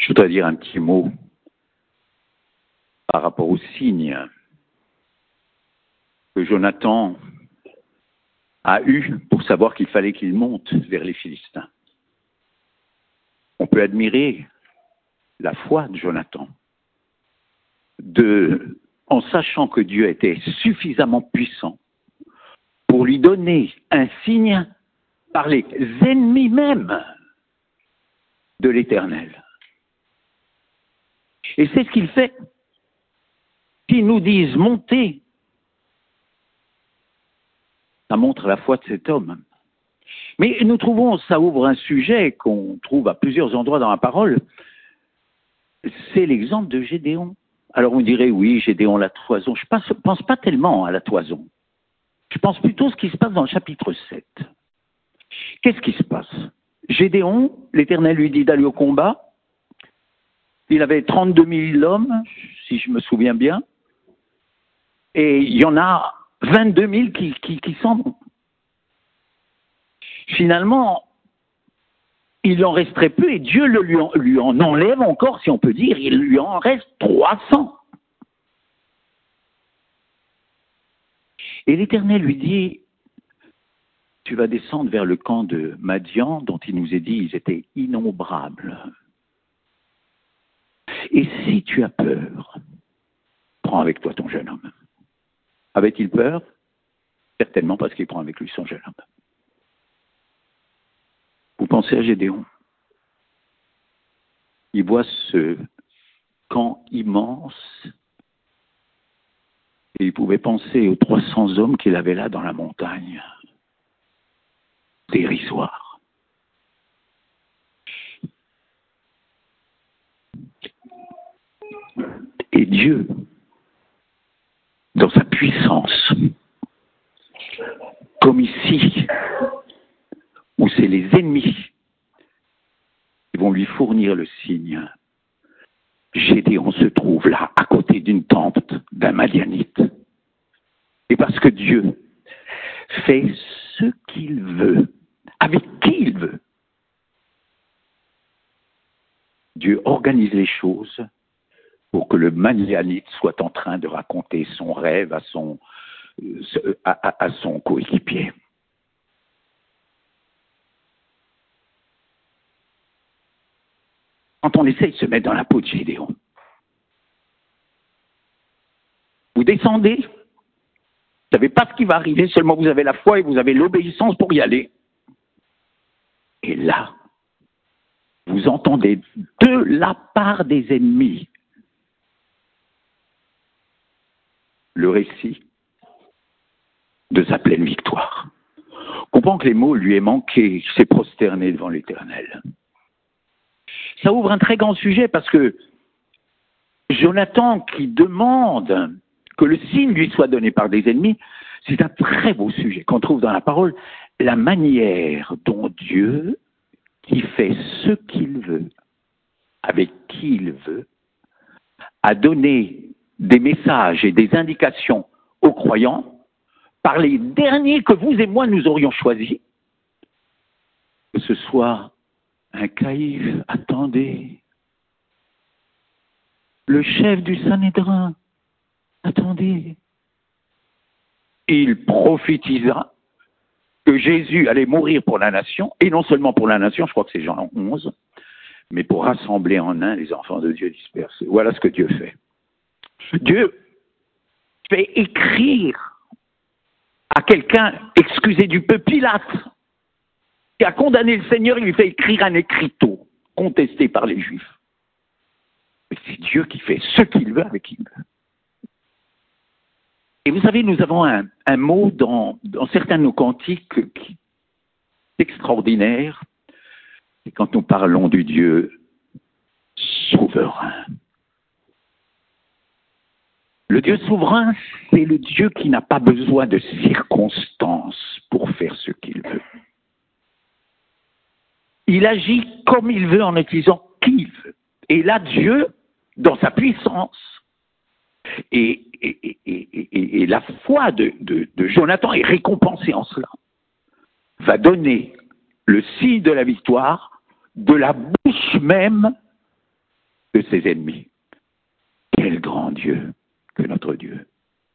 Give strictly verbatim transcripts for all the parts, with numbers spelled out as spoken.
Je voudrais dire un petit mot par rapport au signe que Jonathan a eu pour savoir qu'il fallait qu'il monte vers les Philistins. On peut admirer la foi de Jonathan, de, en sachant que Dieu était suffisamment puissant pour lui donner un signe par les ennemis même de l'Éternel. Et c'est ce qu'il fait. S'ils nous disent monter, ça montre la foi de cet homme. Mais nous trouvons, ça ouvre un sujet qu'on trouve à plusieurs endroits dans la parole, c'est l'exemple de Gédéon. Alors vous direz, oui, Gédéon, la toison. Je ne pense pas tellement à la toison. Je pense plutôt à ce qui se passe dans le chapitre sept. Qu'est-ce qui se passe? Gédéon, l'Éternel lui dit d'aller au combat. Il avait trente-deux mille hommes, si je me souviens bien. Et il y en a vingt-deux mille qui, qui, qui s'en vont. Finalement, il en reste très peu et Dieu le, lui, en, lui en enlève encore, si on peut dire, il lui en reste trois cents. Et l'Éternel lui dit, tu vas descendre vers le camp de Madian, dont il nous est dit, ils étaient innombrables. Et si tu as peur, prends avec toi ton jeune homme. Avait-il peur? Certainement parce qu'il prend avec lui son jeune homme. Vous pensez à Gédéon. Il voit ce camp immense et il pouvait penser aux trois cents hommes qu'il avait là dans la montagne. Dérisoire. Et Dieu, dans sa puissance, comme ici, où c'est les ennemis qui vont lui fournir le signe, Gédéon se trouve là, à côté d'une tente d'un Madianite. Et parce que Dieu fait ce qu'il veut, avec qui il veut, Dieu organise les choses pour que le Madianite soit en train de raconter son rêve à son, à, à, à son coéquipier. Quand on essaye de se mettre dans la peau de Gédéon, vous descendez, vous ne savez pas ce qui va arriver, seulement vous avez la foi et vous avez l'obéissance pour y aller. Et là, vous entendez de la part des ennemis le récit de sa pleine victoire. On comprend que les mots lui aient manqué, il s'est prosterné devant l'Éternel. Ça ouvre un très grand sujet parce que Jonathan qui demande que le signe lui soit donné par des ennemis, c'est un très beau sujet qu'on trouve dans la parole. La manière dont Dieu, qui fait ce qu'il veut, avec qui il veut, a donné des messages et des indications aux croyants par les derniers que vous et moi nous aurions choisis, que ce soit un caïphe, attendez, le chef du Sanhédrin, attendez, il prophétisa que Jésus allait mourir pour la nation, et non seulement pour la nation, je crois que c'est Jean onze, mais pour rassembler en un les enfants de Dieu dispersés. Voilà ce que Dieu fait. Dieu fait écrire à quelqu'un, excusez du peu, Pilate, qui a condamné le Seigneur, il lui fait écrire un écriteau, contesté par les Juifs. Mais c'est Dieu qui fait ce qu'il veut avec qui il veut. Et vous savez, nous avons un, un mot dans, dans certains de nos cantiques qui est extraordinaire, c'est quand nous parlons du Dieu souverain. Le Dieu souverain, c'est le Dieu qui n'a pas besoin de circonstances pour faire ce qu'il veut. Il agit comme il veut en utilisant qui il veut. Et là, Dieu, dans sa puissance, et, et, et, et, et la foi de, de, de Jonathan est récompensée en cela, va donner le signe de la victoire de la bouche même de ses ennemis. Quel grand Dieu que notre Dieu.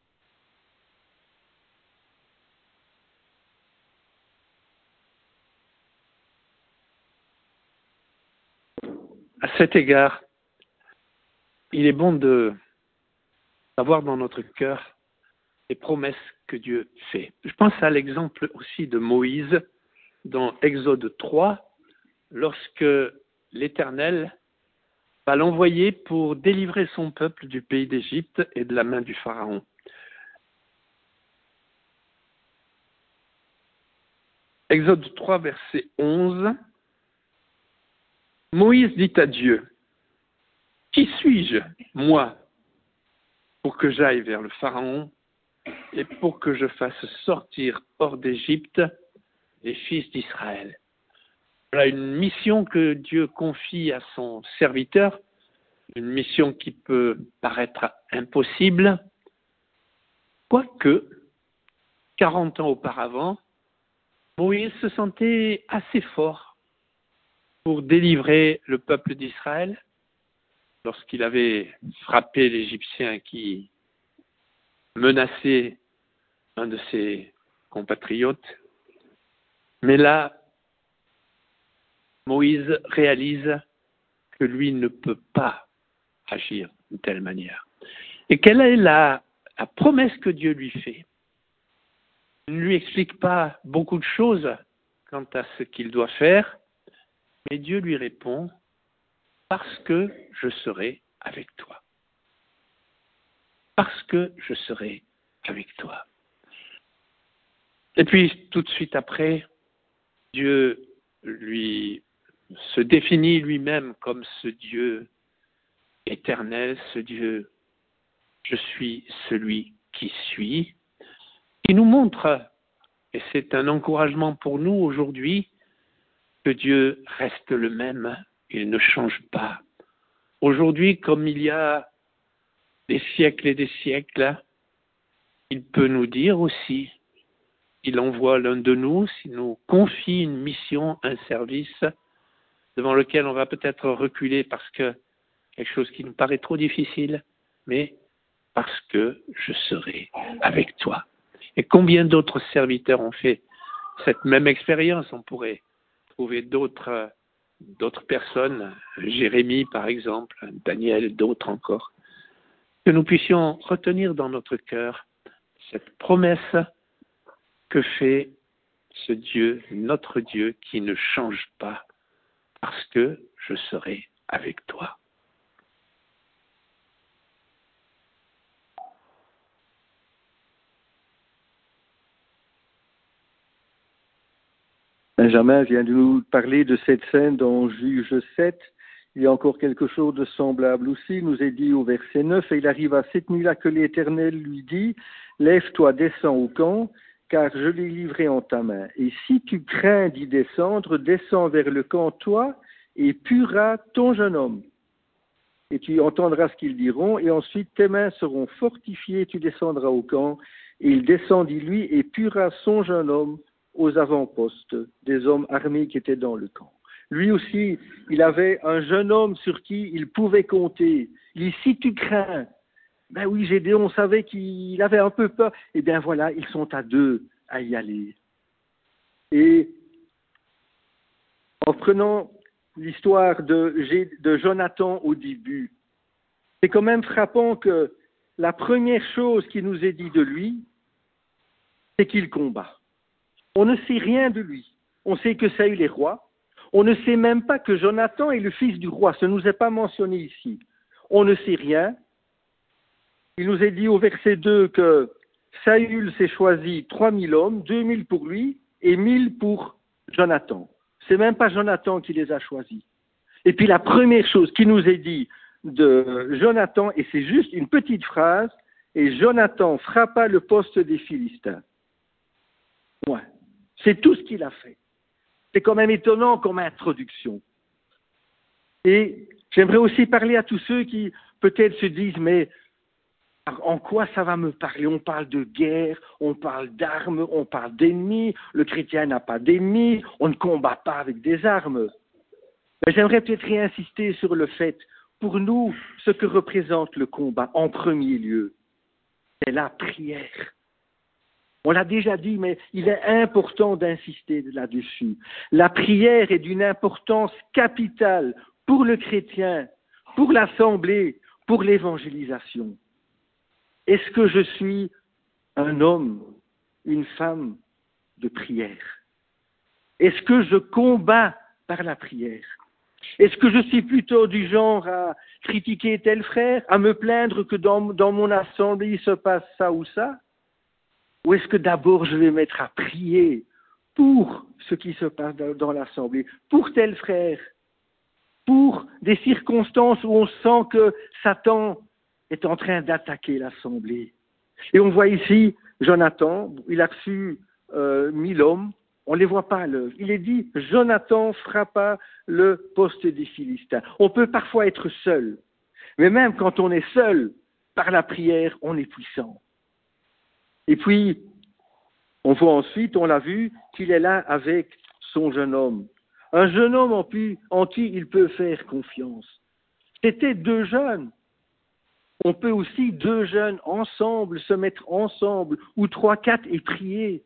À cet égard, il est bon de avoir dans notre cœur les promesses que Dieu fait. Je pense à l'exemple aussi de Moïse dans Exode trois, lorsque l'Éternel va l'envoyer pour délivrer son peuple du pays d'Égypte et de la main du Pharaon. Exode trois, verset onze. Moïse dit à Dieu, « Qui suis-je, moi, pour que j'aille vers le Pharaon et pour que je fasse sortir hors d'Égypte les fils d'Israël ?» Voilà une mission que Dieu confie à son serviteur, une mission qui peut paraître impossible, quoique, quarante ans auparavant, Moïse se sentait assez fort pour délivrer le peuple d'Israël lorsqu'il avait frappé l'Égyptien qui menaçait un de ses compatriotes. Mais là, Moïse réalise que lui ne peut pas agir de telle manière. Et quelle est la, la promesse que Dieu lui fait? Il ne lui explique pas beaucoup de choses quant à ce qu'il doit faire, mais Dieu lui répond, « Parce que je serai avec toi. » Parce que je serai avec toi. Et puis, tout de suite après, Dieu lui se définit lui-même comme ce Dieu éternel, ce Dieu, je suis celui qui suis, qui nous montre, et c'est un encouragement pour nous aujourd'hui, que Dieu reste le même, il ne change pas. Aujourd'hui, comme il y a des siècles et des siècles, il peut nous dire aussi, il envoie l'un de nous, s'il nous confie une mission, un service, devant lequel on va peut-être reculer parce que quelque chose qui nous paraît trop difficile, mais parce que je serai avec toi. Et combien d'autres serviteurs ont fait cette même expérience? On pourrait trouver d'autres, d'autres personnes, Jérémie par exemple, Daniel, d'autres encore, que nous puissions retenir dans notre cœur cette promesse que fait ce Dieu, notre Dieu, qui ne change pas, parce que je serai avec toi. Benjamin vient de nous parler de cette scène dans Juge sept. Il y a encore quelque chose de semblable aussi. Il nous est dit au verset neuf, « Et il arriva cette nuit-là que l'Éternel lui dit, « Lève-toi, descends au camp, car je l'ai livré en ta main. Et si tu crains d'y descendre, descends vers le camp, toi, et purra ton jeune homme. Et tu entendras ce qu'ils diront, et ensuite tes mains seront fortifiées, tu descendras au camp. Et il descendit lui, et purra son jeune homme aux avant-postes des hommes armés qui étaient dans le camp. » Lui aussi, il avait un jeune homme sur qui il pouvait compter. Il dit, si tu crains, ben oui, Gédéon savait qu'il avait un peu peur. Eh bien voilà, ils sont à deux à y aller. Et en prenant l'histoire de, de Jonathan au début, c'est quand même frappant que la première chose qui nous est dit de lui, c'est qu'il combat. On ne sait rien de lui. On sait que Saül est roi. On ne sait même pas que Jonathan est le fils du roi. Ce ne nous est pas mentionné ici. On ne sait rien. Il nous est dit au verset deux que Saül s'est choisi trois mille hommes, deux mille pour lui et mille pour Jonathan. C'est même pas Jonathan qui les a choisis. Et puis la première chose qui nous est dit de Jonathan, et c'est juste une petite phrase, et Jonathan frappa le poste des Philistins. Ouais. C'est tout ce qu'il a fait. C'est quand même étonnant comme introduction. Et j'aimerais aussi parler à tous ceux qui peut-être se disent, mais en quoi ça va me parler? On parle de guerre, on parle d'armes, on parle d'ennemis, le chrétien n'a pas d'ennemis, on ne combat pas avec des armes. Mais j'aimerais peut-être réinsister sur le fait pour nous, ce que représente le combat, en premier lieu, c'est la prière. On l'a déjà dit, mais il est important d'insister là-dessus. La prière est d'une importance capitale pour le chrétien, pour l'assemblée, pour l'évangélisation. Est-ce que je suis un homme, une femme de prière? Est-ce que je combats par la prière? Est-ce que je suis plutôt du genre à critiquer tel frère, à me plaindre que dans, dans mon assemblée il se passe ça ou ça? Ou est-ce que d'abord je vais mettre à prier pour ce qui se passe dans, dans l'assemblée, pour tel frère, pour des circonstances où on sent que Satan est en train d'attaquer l'assemblée? Et on voit ici Jonathan, il a reçu euh, mille hommes, on ne les voit pas à l'œuvre. Il est dit, Jonathan frappa le poste des Philistins. On peut parfois être seul, mais même quand on est seul, par la prière, on est puissant. Et puis, on voit ensuite, on l'a vu, qu'il est là avec son jeune homme. Un jeune homme en, pu, en qui il peut faire confiance. C'était deux jeunes. On peut aussi, deux jeunes ensemble, se mettre ensemble, ou trois, quatre, et prier.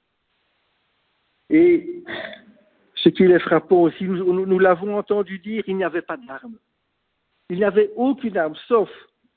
Et ce qui est frappant aussi, nous, nous, nous l'avons entendu dire, il n'y avait pas d'armes. Il n'y avait aucune arme, sauf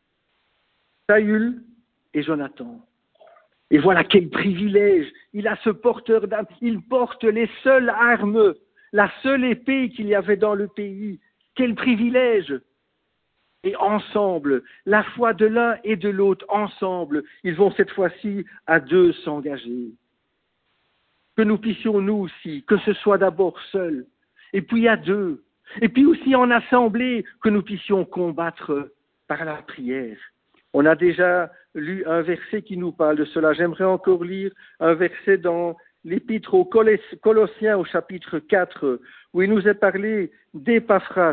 Saül et Jonathan. Et voilà quel privilège. Il a ce porteur d'armes. Il porte les seules armes, la seule épée qu'il y avait dans le pays. Quel privilège! Et ensemble, la foi de l'un et de l'autre, ensemble, ils vont cette fois-ci à deux s'engager. Que nous puissions nous aussi, que ce soit d'abord seul, et puis à deux, et puis aussi en assemblée, que nous puissions combattre par la prière. On a déjà lu un verset qui nous parle de cela. J'aimerais encore lire un verset dans l'Épître aux Colossiens au chapitre quatre, où il nous est parlé d'Épaphras,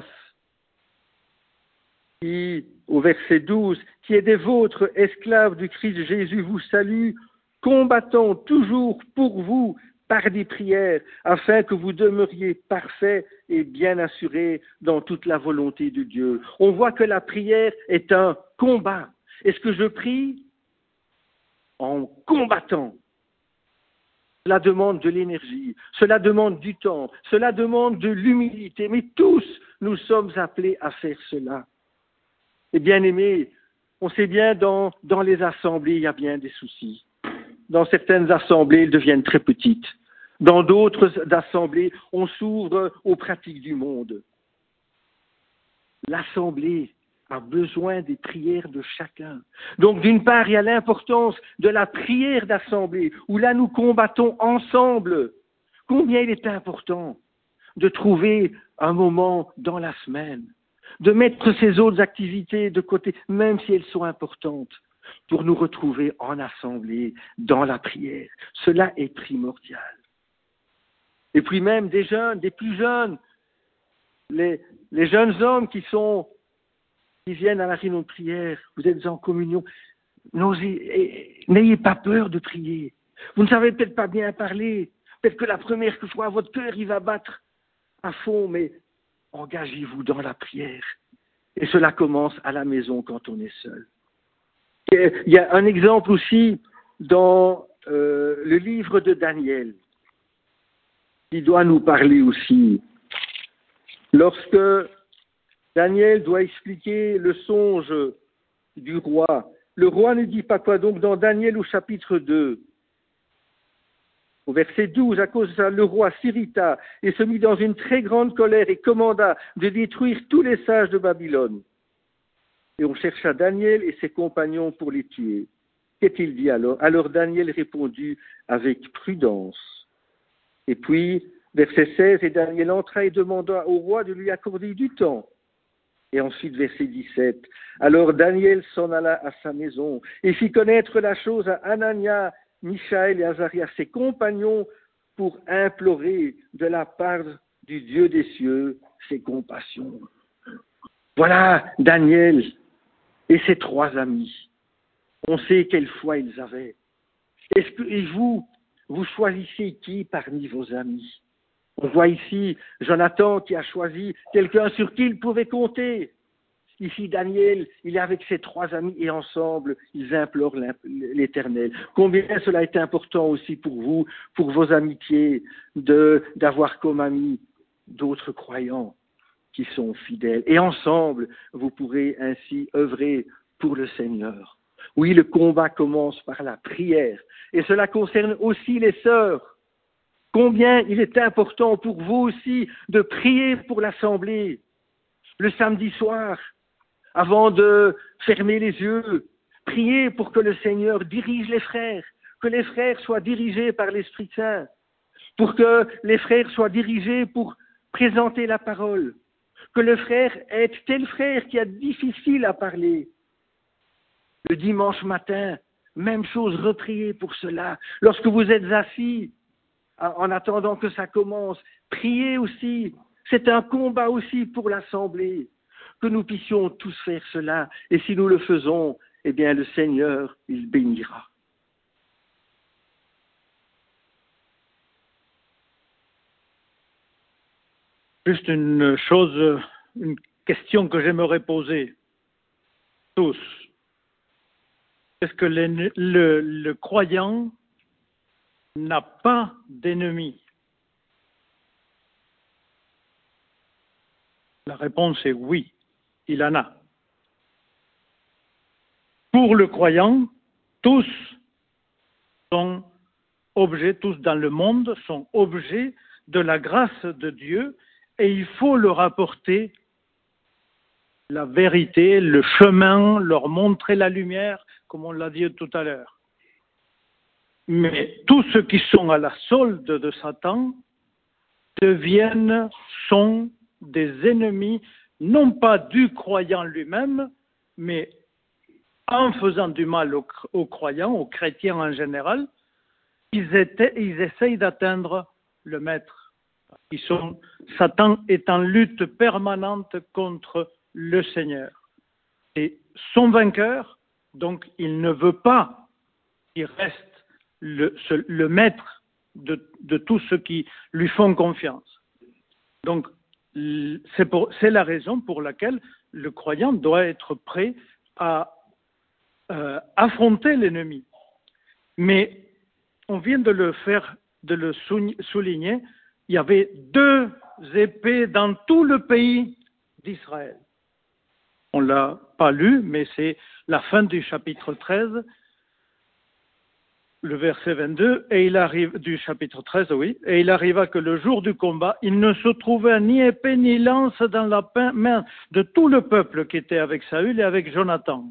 qui, au verset douze, qui est des vôtres, esclaves du Christ Jésus, vous salue, combattant toujours pour vous par des prières, afin que vous demeuriez parfaits et bien assurés dans toute la volonté de Dieu. On voit que la prière est un combat. Est-ce que je prie? En combattant. Cela demande de l'énergie, cela demande du temps, cela demande de l'humilité, mais tous nous sommes appelés à faire cela. Et bien aimés, on sait bien dans, dans les assemblées, il y a bien des soucis. Dans certaines assemblées, elles deviennent très petites. Dans d'autres assemblées, on s'ouvre aux pratiques du monde. L'assemblée a besoin des prières de chacun. Donc d'une part, il y a l'importance de la prière d'assemblée, où là nous combattons ensemble. Combien il est important de trouver un moment dans la semaine, de mettre ces autres activités de côté, même si elles sont importantes, pour nous retrouver en assemblée, dans la prière. Cela est primordial. Et puis même des jeunes, des plus jeunes, les, les jeunes hommes qui sont qui viennent à la réunion de prière, vous êtes en communion, n'osez, n'ayez pas peur de prier. Vous ne savez peut-être pas bien parler, peut-être que la première fois, votre cœur, il va battre à fond, mais engagez-vous dans la prière. Et cela commence à la maison quand on est seul. Et il y a un exemple aussi dans euh, le livre de Daniel, qui doit nous parler aussi. Lorsque Daniel doit expliquer le songe du roi. Le roi ne dit pas quoi. Donc dans Daniel au chapitre deux, au verset douze, à cause de ça, le roi s'irrita et se mit dans une très grande colère et commanda de détruire tous les sages de Babylone. Et on chercha Daniel et ses compagnons pour les tuer. Qu'est-il dit alors? Alors Daniel répondit avec prudence. Et puis, verset seize, et Daniel entra et demanda au roi de lui accorder du temps. Et ensuite, verset dix-sept, alors Daniel s'en alla à sa maison et fit connaître la chose à Anania, Michaël et Azaria, ses compagnons, pour implorer de la part du Dieu des cieux ses compassions. Voilà Daniel et ses trois amis. On sait quelle foi ils avaient. Est-ce que, et vous, vous choisissez qui parmi vos amis? On voit ici Jonathan qui a choisi quelqu'un sur qui il pouvait compter. Ici, Daniel, il est avec ses trois amis et ensemble, ils implorent l'Éternel. Combien cela est important aussi pour vous, pour vos amitiés, de, d'avoir comme amis d'autres croyants qui sont fidèles. Et ensemble, vous pourrez ainsi œuvrer pour le Seigneur. Oui, le combat commence par la prière. Et cela concerne aussi les sœurs. Combien il est important pour vous aussi de prier pour l'Assemblée le samedi soir, avant de fermer les yeux. Priez pour que le Seigneur dirige les frères, que les frères soient dirigés par l'Esprit Saint, pour que les frères soient dirigés pour présenter la parole, que le frère aide tel frère qui a difficile à parler. Le dimanche matin, même chose, repriez pour cela. Lorsque vous êtes assis, en attendant que ça commence, priez aussi. C'est un combat aussi pour l'Assemblée, que nous puissions tous faire cela. Et si nous le faisons, eh bien le Seigneur, il bénira. Juste une chose, une question que j'aimerais poser tous. Est-ce que le, le, le croyant n'a pas d'ennemi? La réponse est oui, il en a. Pour le croyant, tous sont objets, tous dans le monde sont objets de la grâce de Dieu et il faut leur apporter la vérité, le chemin, leur montrer la lumière, comme on l'a dit tout à l'heure. Mais tous ceux qui sont à la solde de Satan deviennent, sont des ennemis, non pas du croyant lui-même, mais en faisant du mal aux, aux croyants, aux chrétiens en général, ils, étaient, ils essayent d'atteindre le maître. Ils sont, Satan est en lutte permanente contre le Seigneur. Et son vainqueur, donc il ne veut pas qu'il reste le, le maître de, de tous ceux qui lui font confiance. Donc c'est, pour, c'est la raison pour laquelle le croyant doit être prêt à euh, affronter l'ennemi. Mais on vient de le faire, de le souligner, il y avait deux épées dans tout le pays d'Israël. On ne l'a pas lu, mais c'est la fin du chapitre treize, le verset vingt-deux, et il arrive, du chapitre treize, oui, et il arriva que le jour du combat, il ne se trouvait ni épée ni lance dans la main de tout le peuple qui était avec Saül et avec Jonathan.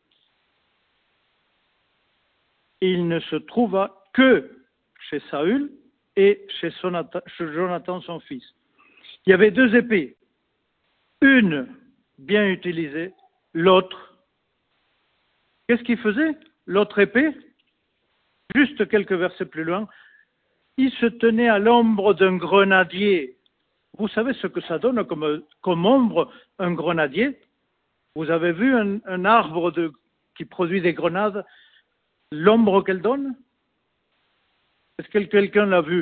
Il ne se trouva que chez Saül et chez Jonathan, son fils. Il y avait deux épées, une bien utilisée, l'autre. Qu'est-ce qu'il faisait? L'autre épée, juste quelques versets plus loin, il se tenait à l'ombre d'un grenadier. Vous savez ce que ça donne comme, comme ombre, un grenadier? Vous avez vu un, un arbre de, qui produit des grenades, l'ombre qu'elle donne? Est-ce que quelqu'un l'a vu?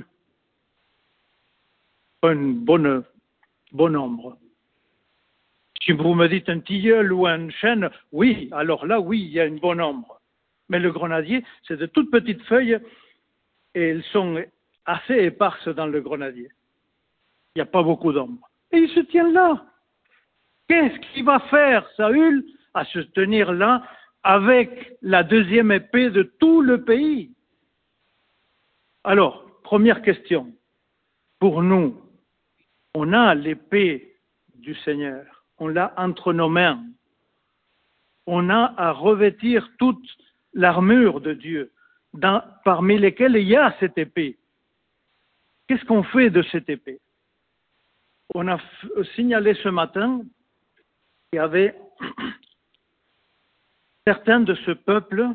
Une bonne, bonne ombre. Si vous me dites un tilleul ou un chêne, oui, alors là, oui, il y a une bonne ombre. Mais le grenadier, c'est de toutes petites feuilles et elles sont assez éparses dans le grenadier. Il n'y a pas beaucoup d'ombre. Et il se tient là. Qu'est-ce qu'il va faire, Saül, à se tenir là avec la deuxième épée de tout le pays? Alors, première question. Pour nous, on a l'épée du Seigneur. On l'a entre nos mains. On a à revêtir toute l'armure de Dieu, dans, parmi lesquelles il y a cette épée. Qu'est-ce qu'on fait de cette épée? On a f- signalé ce matin qu'il y avait certains de ce peuple,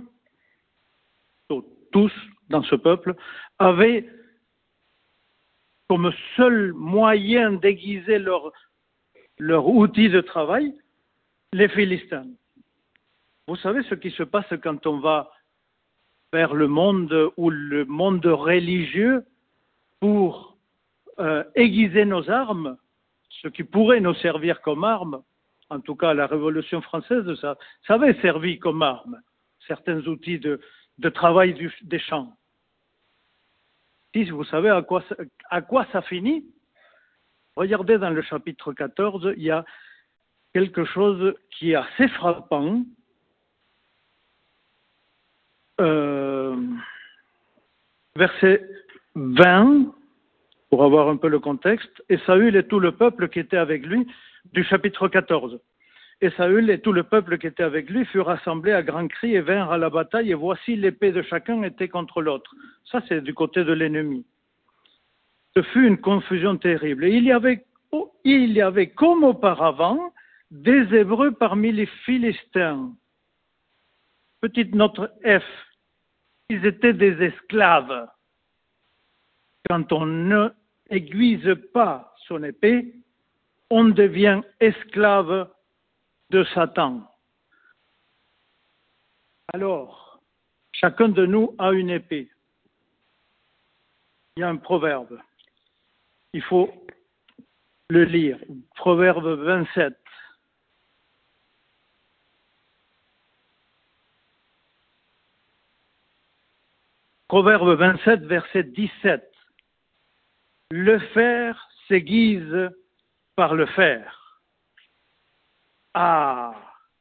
tous dans ce peuple, avaient comme seul moyen d'aiguiser leur, leur outil de travail les Philistins. Vous savez ce qui se passe quand on va vers le monde ou le monde religieux pour euh, aiguiser nos armes, ce qui pourrait nous servir comme armes, en tout cas la Révolution française, ça, ça avait servi comme arme, certains outils de, de travail du, des champs. Si vous savez à quoi, à quoi ça finit, regardez dans le chapitre quatorze, il y a quelque chose qui est assez frappant. Euh, verset vingt, pour avoir un peu le contexte, et Saül et tout le peuple qui était avec lui, du chapitre quatorze. Et Saül et tout le peuple qui était avec lui furent rassemblés à grands cris et vinrent à la bataille, et voici l'épée de chacun était contre l'autre. Ça, c'est du côté de l'ennemi. Ce fut une confusion terrible. Et il y avait, il y avait comme auparavant des Hébreux parmi les Philistins. Petite note F, ils étaient des esclaves. Quand on ne aiguise pas son épée, on devient esclave de Satan. Alors, chacun de nous a une épée. Il y a un proverbe. Il faut le lire. Proverbe vingt-sept. Proverbe vingt-sept, verset dix-sept. Le fer s'aiguise par le fer. Ah!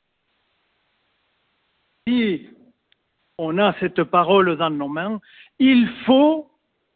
Si on a cette parole dans nos mains, il faut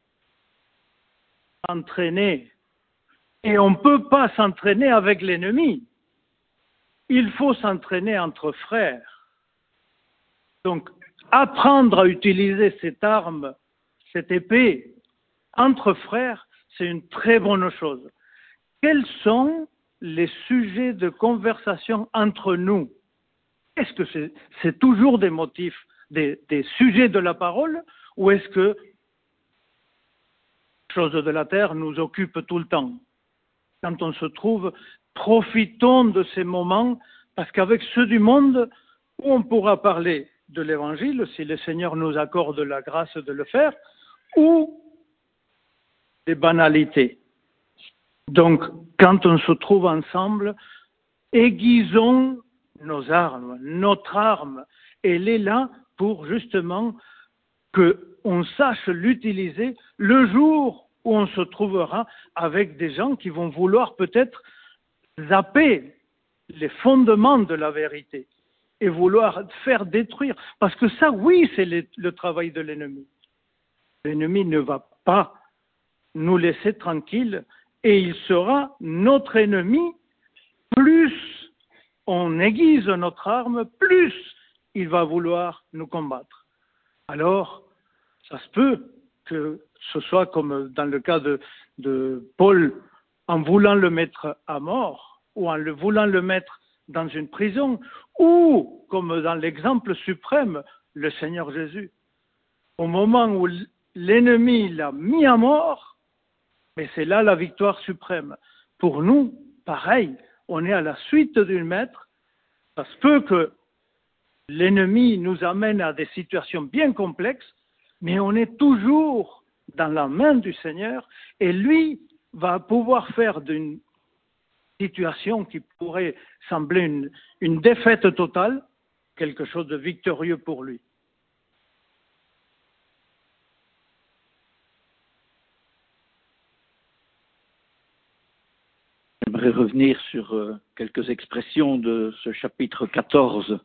s'entraîner. Et on ne peut pas s'entraîner avec l'ennemi. Il faut s'entraîner entre frères. Donc, apprendre à utiliser cette arme, cette épée, entre frères, c'est une très bonne chose. Quels sont les sujets de conversation entre nous? Est-ce que c'est, c'est toujours des motifs, des, des sujets de la parole, ou est-ce que les choses de la terre nous occupent tout le temps? Quand on se trouve, profitons de ces moments, parce qu'avec ceux du monde, où on pourra parler de l'Évangile, si le Seigneur nous accorde la grâce de le faire, ou des banalités. Donc, quand on se trouve ensemble, aiguisons nos armes, notre arme, elle est là pour justement qu'on sache l'utiliser le jour où on se trouvera avec des gens qui vont vouloir peut-être zapper les fondements de la vérité et vouloir faire détruire. Parce que ça, oui, c'est le, le travail de l'ennemi. L'ennemi ne va pas nous laisser tranquilles et il sera notre ennemi. Plus on aiguise notre arme, plus il va vouloir nous combattre. Alors, ça se peut que ce soit comme dans le cas de, de Paul, en voulant le mettre à mort, ou en le voulant le mettre dans une prison, ou comme dans l'exemple suprême, le Seigneur Jésus. Au moment où l'ennemi l'a mis à mort, mais c'est là la victoire suprême. Pour nous, pareil, on est à la suite du maître. Ça se peut que l'ennemi nous amène à des situations bien complexes, mais on est toujours dans la main du Seigneur et lui va pouvoir faire d'une situation qui pourrait sembler une, une défaite totale, quelque chose de victorieux pour lui. J'aimerais revenir sur euh, quelques expressions de ce chapitre quatorze.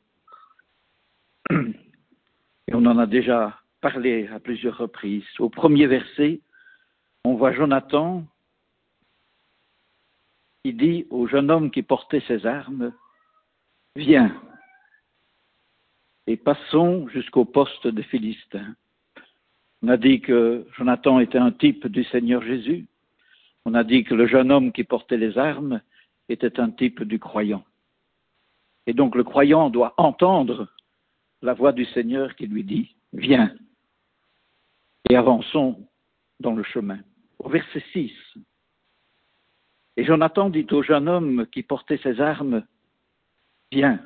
Et on en a déjà parlé à plusieurs reprises. Au premier verset, on voit Jonathan qui dit au jeune homme qui portait ses armes, « Viens, et passons jusqu'au poste des Philistins. » On a dit que Jonathan était un type du Seigneur Jésus. On a dit que le jeune homme qui portait les armes était un type du croyant. Et donc le croyant doit entendre la voix du Seigneur qui lui dit « Viens, et avançons dans le chemin. » Au verset six, « Et Jonathan dit au jeune homme qui portait ses armes, « Viens,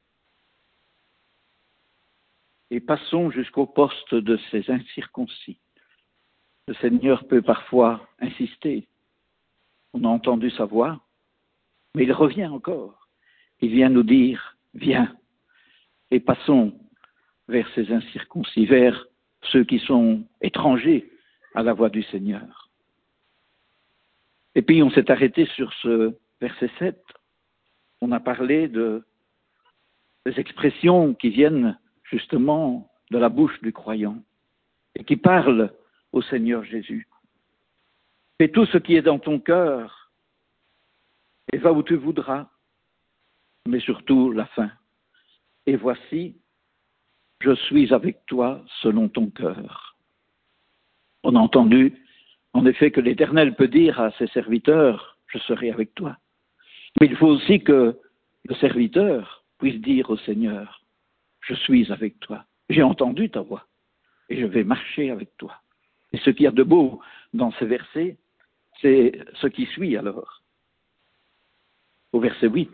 et passons jusqu'au poste de ces incirconcis. » Le Seigneur peut parfois insister. On a entendu sa voix, mais il revient encore. il vient nous dire, viens, et passons vers ces incirconcis, vers ceux qui sont étrangers à la voix du Seigneur. Et puis on s'est arrêté sur ce verset sept. On a parlé de des expressions qui viennent justement de la bouche du croyant et qui parlent au Seigneur Jésus. Fais tout ce qui est dans ton cœur et va où tu voudras, mais surtout la fin. Et voici, je suis avec toi selon ton cœur. On a entendu, en effet, que l'Éternel peut dire à ses serviteurs, je serai avec toi. Mais il faut aussi que le serviteur puisse dire au Seigneur, je suis avec toi. J'ai entendu ta voix et je vais marcher avec toi. Et ce qu'il y a de beau dans ces versets, c'est ce qui suit alors. Au verset huit.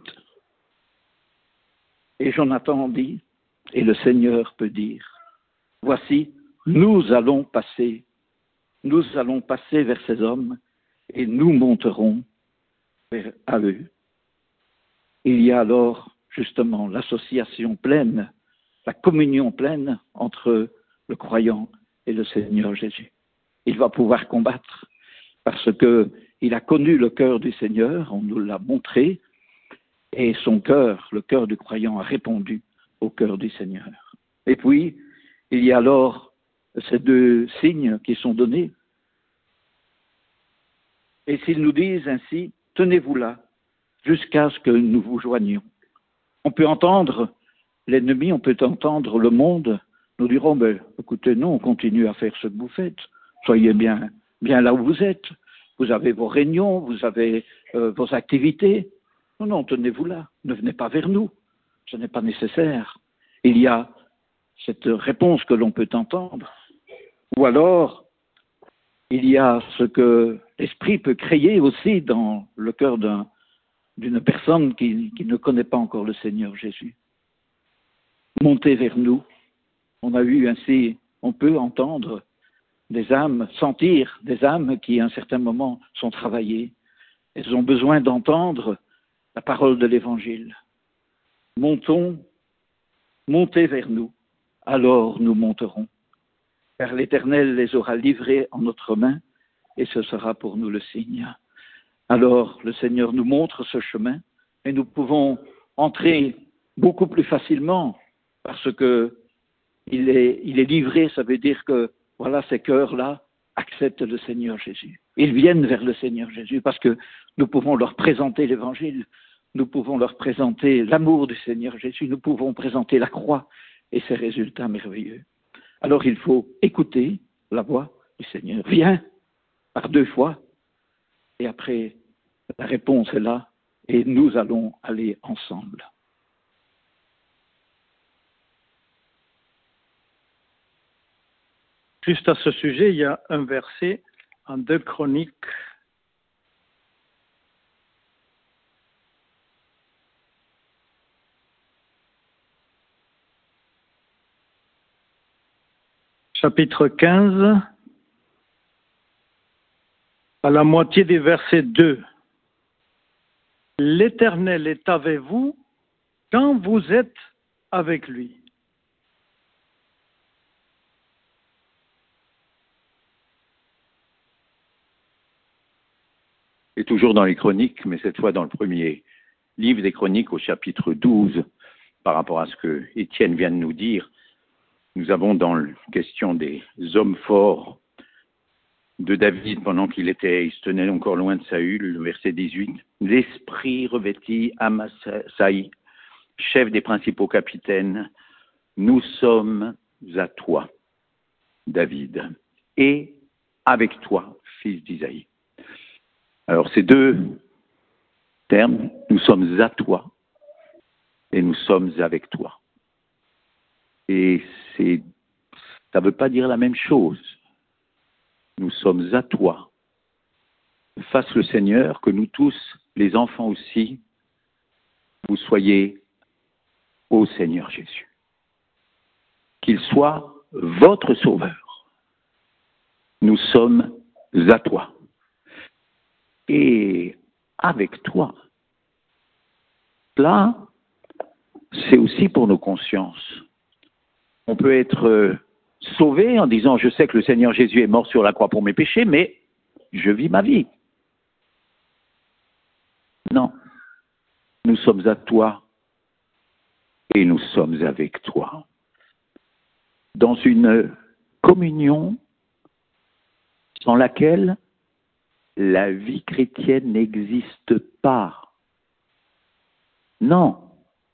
Et Jonathan dit, et le Seigneur peut dire, voici, nous allons passer, nous allons passer vers ces hommes et nous monterons vers à eux. Il y a alors justement l'association pleine, la communion pleine entre le croyant et le Seigneur Jésus. Il va pouvoir combattre parce qu'il a connu le cœur du Seigneur, on nous l'a montré, et son cœur, le cœur du croyant, a répondu au cœur du Seigneur. Et puis, il y a alors ces deux signes qui sont donnés. Et s'ils nous disent ainsi, tenez-vous là, jusqu'à ce que nous vous joignions. On peut entendre l'ennemi, on peut entendre le monde, nous dirons, ben, écoutez, non, on continue à faire ce que vous faites, soyez bien, bien là où vous êtes, vous avez vos réunions, vous avez euh, vos activités. Non, non, tenez-vous là, ne venez pas vers nous, ce n'est pas nécessaire. Il y a cette réponse que l'on peut entendre. Ou alors, il y a ce que l'Esprit peut créer aussi dans le cœur d'un, d'une personne qui, qui ne connaît pas encore le Seigneur Jésus. Montez vers nous. On a eu ainsi, on peut entendre des âmes, sentir des âmes qui à un certain moment sont travaillées. Elles ont besoin d'entendre la parole de l'Évangile. Montons, montez vers nous, alors nous monterons. Car l'Éternel les aura livrés en notre main, et ce sera pour nous le signe. Alors le Seigneur nous montre ce chemin, et nous pouvons entrer beaucoup plus facilement, parce que il est, il est livré, ça veut dire que, voilà, ces cœurs-là acceptent le Seigneur Jésus. Ils viennent vers le Seigneur Jésus, parce que nous pouvons leur présenter l'Évangile, nous pouvons leur présenter l'amour du Seigneur Jésus, nous pouvons présenter la croix et ses résultats merveilleux. Alors il faut écouter la voix du Seigneur. Viens, par deux fois, et après, la réponse est là, et nous allons aller ensemble. Juste à ce sujet, il y a un verset en deux Chroniques, chapitre quinze, à la moitié des versets deux. L'Éternel est avec vous quand vous êtes avec lui. Et toujours dans les Chroniques, mais cette fois dans le premier livre des Chroniques au chapitre douze, par rapport à ce que Étienne vient de nous dire, nous avons dans la question des hommes forts de David pendant qu'il était, il se tenait encore loin de Saül, le verset dix-huit, l'esprit revêtit Amasaï, chef des principaux capitaines, nous sommes à toi, David, et avec toi, fils d'Isaïe. Alors ces deux termes, nous sommes à toi et nous sommes avec toi. Et c'est, ça ne veut pas dire la même chose. Nous sommes à toi. Fasse le Seigneur que nous tous, les enfants aussi, vous soyez au Seigneur Jésus. Qu'il soit votre sauveur. Nous sommes à toi. Et avec toi. Là, c'est aussi pour nos consciences. On peut être euh, sauvé en disant « Je sais que le Seigneur Jésus est mort sur la croix pour mes péchés, mais je vis ma vie. » Non, nous sommes à toi et nous sommes avec toi. Dans une communion sans laquelle la vie chrétienne n'existe pas. Non.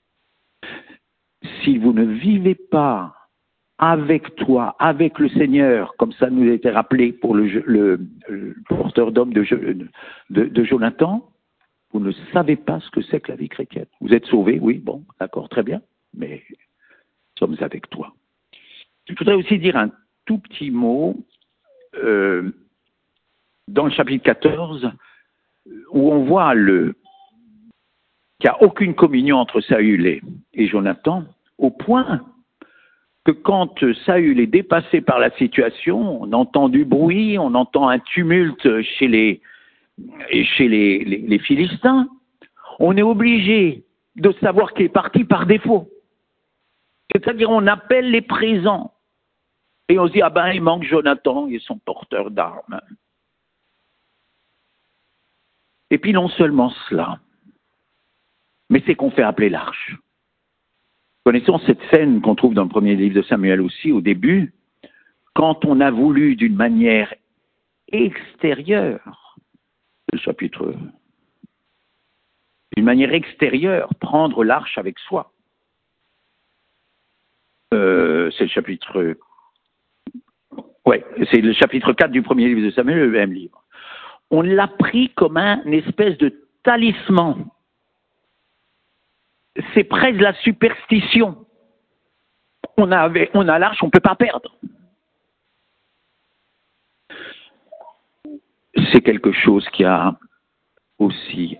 Si vous ne vivez pas avec toi, avec le Seigneur, comme ça nous a été rappelé pour le, le, le porteur d'homme de, de, de Jonathan, vous ne savez pas ce que c'est que la vie chrétienne. Vous êtes sauvés, oui, bon, d'accord, très bien, mais nous sommes avec toi. Je voudrais aussi dire un tout petit mot euh, dans le chapitre quatorze, où on voit le, qu'il n'y a aucune communion entre Saül et, et Jonathan, au point que quand Saül est dépassé par la situation, on entend du bruit, on entend un tumulte chez les, chez les, les, les Philistins, on est obligé de savoir qu'il est parti par défaut. C'est-à-dire on appelle les présents et on se dit « Ah ben, il manque Jonathan, ils sont porteurs d'armes. » Et puis non seulement cela, mais c'est qu'on fait appeler l'arche. Connaissons cette scène qu'on trouve dans le premier livre de Samuel aussi, au début, quand on a voulu d'une manière extérieure, le chapitre, d'une manière extérieure, prendre l'arche avec soi. Euh, c'est le chapitre, ouais, c'est le chapitre quatre du premier livre de Samuel, le même livre. On l'a pris comme un une espèce de talisman. C'est presque de la superstition. On a, on a l'arche, on ne peut pas perdre. C'est quelque chose qui a aussi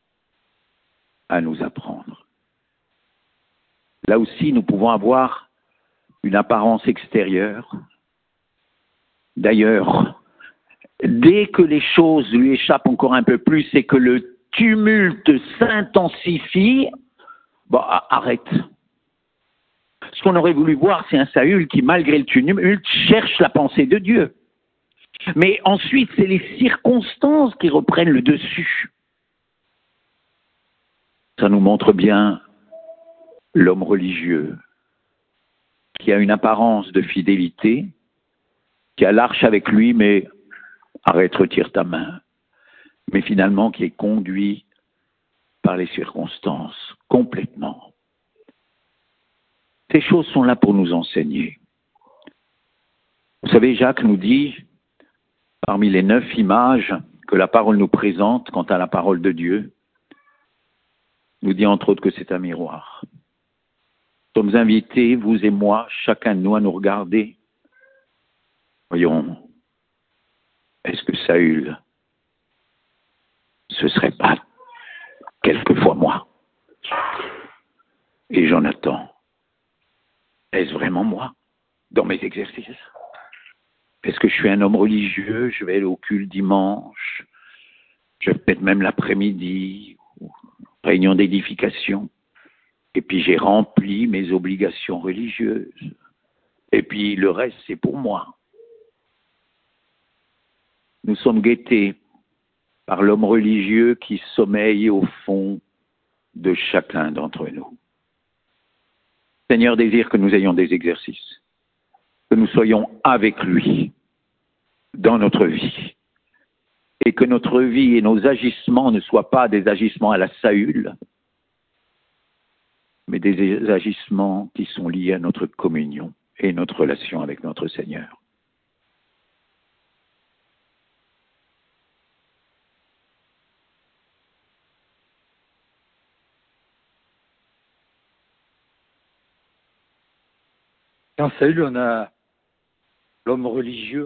à nous apprendre. Là aussi, nous pouvons avoir une apparence extérieure. D'ailleurs, dès que les choses lui échappent encore un peu plus et que le tumulte s'intensifie, bon, arrête. Ce qu'on aurait voulu voir, c'est un Saül qui, malgré le tumulte, cherche la pensée de Dieu. Mais ensuite, c'est les circonstances qui reprennent le dessus. Ça nous montre bien l'homme religieux qui a une apparence de fidélité, qui a l'arche avec lui, mais arrête, retire ta main. Mais finalement, qui est conduit par les circonstances, complètement. Ces choses sont là pour nous enseigner. Vous savez, Jacques nous dit, parmi les neuf images que la parole nous présente quant à la parole de Dieu, nous dit entre autres que c'est un miroir. Nous sommes invités, vous et moi, chacun de nous, à nous regarder. Voyons, est-ce que Saül, ce serait pas quelquefois moi? Et Jonathan, est-ce vraiment moi, dans mes exercices? Est-ce que je suis un homme religieux? Je vais aller au culte dimanche, je vais peut-être même l'après-midi, réunion d'édification. Et puis j'ai rempli mes obligations religieuses. Et puis le reste, c'est pour moi. Nous sommes guettés par l'homme religieux qui sommeille au fond de chacun d'entre nous. Le Seigneur désire que nous ayons des exercices, que nous soyons avec lui dans notre vie, et que notre vie et nos agissements ne soient pas des agissements à la Saül, mais des agissements qui sont liés à notre communion et notre relation avec notre Seigneur. Dans Saül, on a l'homme religieux,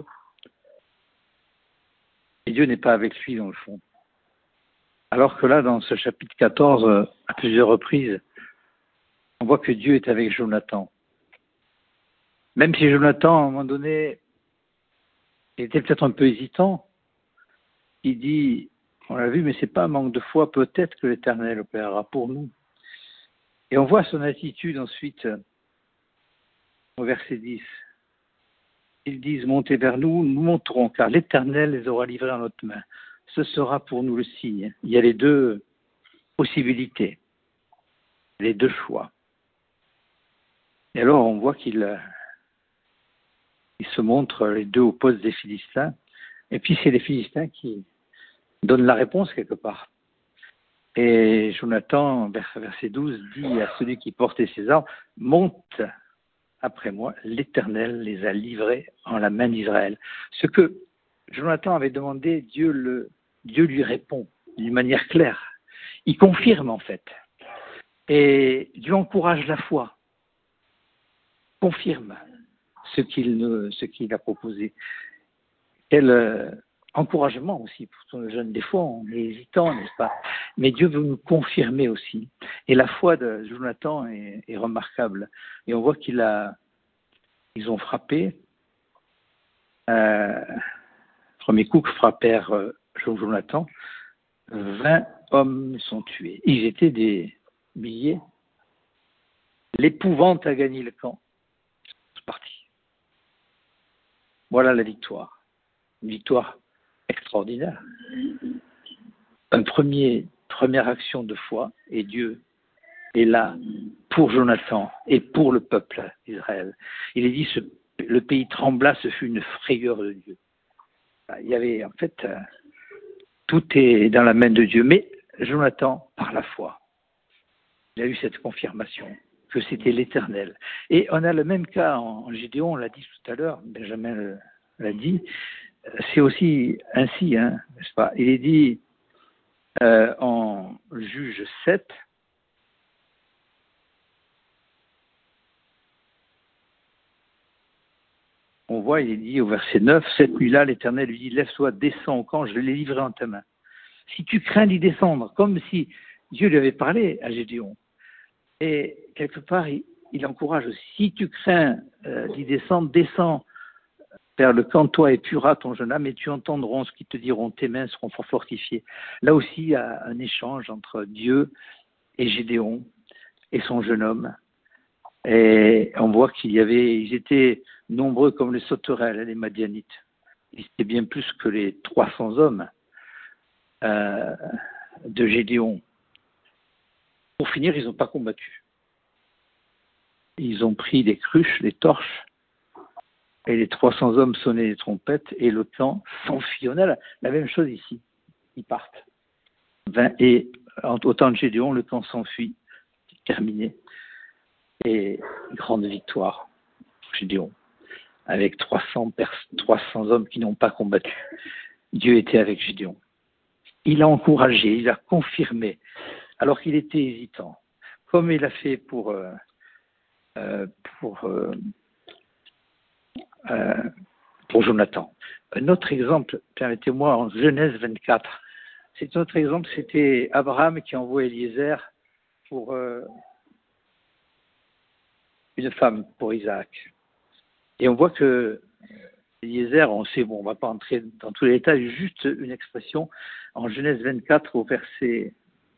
et Dieu n'est pas avec lui dans le fond. Alors que là, dans ce chapitre quatorze, à plusieurs reprises, on voit que Dieu est avec Jonathan. Même si Jonathan, à un moment donné, était peut-être un peu hésitant, il dit, on l'a vu, mais c'est pas un manque de foi, peut-être que l'Éternel opérera pour nous. Et on voit son attitude ensuite au verset dix. Ils disent, montez vers nous, nous monterons, car l'Éternel les aura livrés en notre main. Ce sera pour nous le signe. Il y a les deux possibilités, les deux choix. Et alors on voit qu'ils ils se montrent les deux au poste des Philistins, et puis c'est les Philistins qui donnent la réponse quelque part. Et Jonathan, verset douze, dit à celui qui portait ses armes, monte après moi, l'Éternel les a livrés en la main d'Israël. Ce que Jonathan avait demandé, Dieu, le, Dieu lui répond d'une manière claire. Il confirme en fait. Et Dieu encourage la foi, confirme ce qu'il, ce qu'il a proposé. Quel euh, encouragement aussi pour nos jeunes. Des fois, on est hésitant, n'est-ce pas? Mais Dieu veut nous confirmer aussi. Et la foi de Jonathan est, est remarquable. Et on voit qu'il a, ils ont frappé. Euh, premier coup que frappèrent euh, Jonathan, vingt hommes sont tués. Ils étaient des milliers. L'épouvante a gagné le camp. C'est parti. Voilà la victoire. Une victoire extraordinaire. Une premier, première action de foi, et Dieu est là pour Jonathan et pour le peuple d'Israël. Il est dit, ce, le pays trembla, ce fut une frayeur de Dieu. Il y avait, en fait, euh, tout est dans la main de Dieu. Mais Jonathan, par la foi, il a eu cette confirmation que c'était l'Éternel. Et on a le même cas en, en Gédéon, on l'a dit tout à l'heure, Benjamin l'a dit, c'est aussi ainsi, hein, n'est-ce pas? Il est dit euh, en Juge sept, on voit, il est dit au verset neuf, cette nuit-là, l'Éternel lui dit, lève-toi, descends au camp, je l'ai livré en ta main. Si tu crains d'y descendre, comme si Dieu lui avait parlé à Gédéon, et quelque part, il, il encourage aussi, si tu crains euh, d'y descendre, descends vers le camp, toi et Pura, ton jeune âme, et tu entendras ce qu'ils te diront, tes mains seront fort fortifiées. Là aussi, il y a un échange entre Dieu et Gédéon et son jeune homme. Et on voit qu'il y avait, ils étaient nombreux comme les sauterelles, les Madianites. Ils étaient bien plus que les trois cents hommes euh, de Gédéon. Pour finir, ils n'ont pas combattu. Ils ont pris des cruches, des torches, et les trois cents hommes sonnaient les trompettes, et le camp s'enfuit. On a la, la même chose ici. Ils partent. Et au temps de Gédéon, le camp s'enfuit, terminé. Et grande victoire, Gédéon, avec trois cents, pers- trois cents hommes qui n'ont pas combattu. Dieu était avec Gédéon. Il a encouragé, il a confirmé, alors qu'il était hésitant, comme il a fait pour, euh, euh, pour, euh, euh, pour Jonathan. Un autre exemple, permettez-moi, en Genèse vingt-quatre, c'est un autre exemple, c'était Abraham qui envoie Eliezer pour euh, une femme, pour Isaac. Et on voit que Eliezer, on sait, bon, on ne va pas entrer dans tous les détails, juste une expression, en Genèse vingt-quatre, au verset,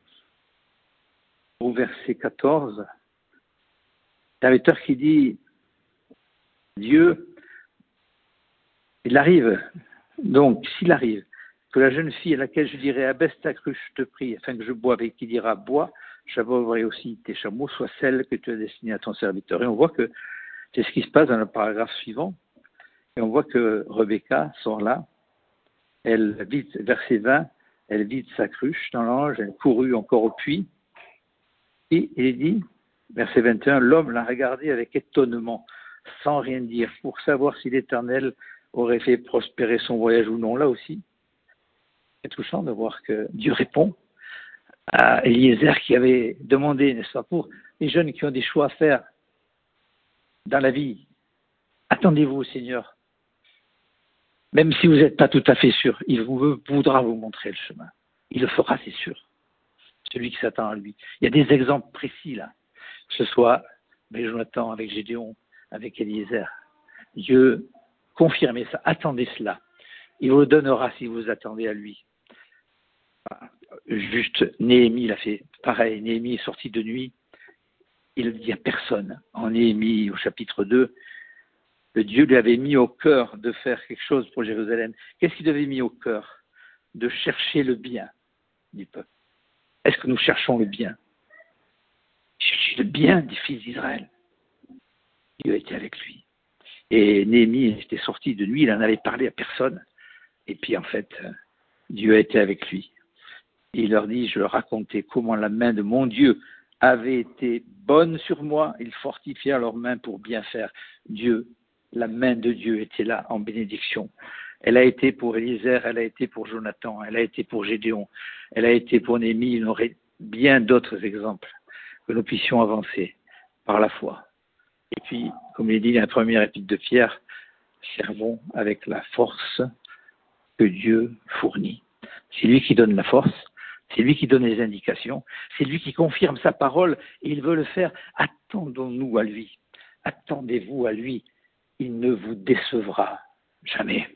au verset quatorze, serviteur qui dit, Dieu, il arrive, donc, s'il arrive, que la jeune fille à laquelle je dirai, abaisse ta cruche, je te prie, afin que je boive, et qui dira, bois, j'abreuverai aussi tes chameaux, soit celle que tu as destinée à ton serviteur. Et on voit que c'est ce qui se passe dans le paragraphe suivant. Et on voit que Rebecca sort là, elle vide, verset vingt, elle vide sa cruche dans l'ange, elle courut encore au puits, et il est dit, verset vingt et un, l'homme l'a regardé avec étonnement, sans rien dire, pour savoir si l'Éternel aurait fait prospérer son voyage ou non. Là aussi, c'est touchant de voir que Dieu répond à Eliezer qui avait demandé, n'est-ce pas, pour les jeunes qui ont des choix à faire dans la vie, attendez-vous au Seigneur. Même si vous n'êtes pas tout à fait sûr, il vous, voudra vous montrer le chemin. Il le fera, c'est sûr. Celui qui s'attend à lui. Il y a des exemples précis là, que ce soit avec Jonathan, avec Gédéon, avec Eliezer. Dieu confirmez ça, attendez cela. Il vous le donnera si vous attendez à lui. Juste, Néhémie l'a fait pareil. Néhémie est sorti de nuit, il ne le dit à personne. En Néhémie, au chapitre deux, le Dieu lui avait mis au cœur de faire quelque chose pour Jérusalem. Qu'est-ce qu'il avait mis au cœur? De chercher le bien du peuple. Est-ce que nous cherchons le bien? Chercher le bien des fils d'Israël. Dieu était avec lui. Et Néhémie était sorti de nuit, il n'en avait parlé à personne. Et puis en fait, Dieu était avec lui. Et il leur dit, je leur racontais comment la main de mon Dieu avait été bonne sur moi. Ils fortifièrent leurs mains pour bien faire. Dieu, la main de Dieu était là en bénédiction. Elle a été pour Élisée, elle a été pour Jonathan, elle a été pour Gédéon, elle a été pour Néhémie. Il y aurait bien d'autres exemples que nous puissions avancer par la foi. Et puis, comme il dit dans la première épître de Pierre, servons avec la force que Dieu fournit. C'est lui qui donne la force, c'est lui qui donne les indications, c'est lui qui confirme sa parole et il veut le faire. Attendons-nous à lui, attendez-vous à lui, il ne vous décevra jamais.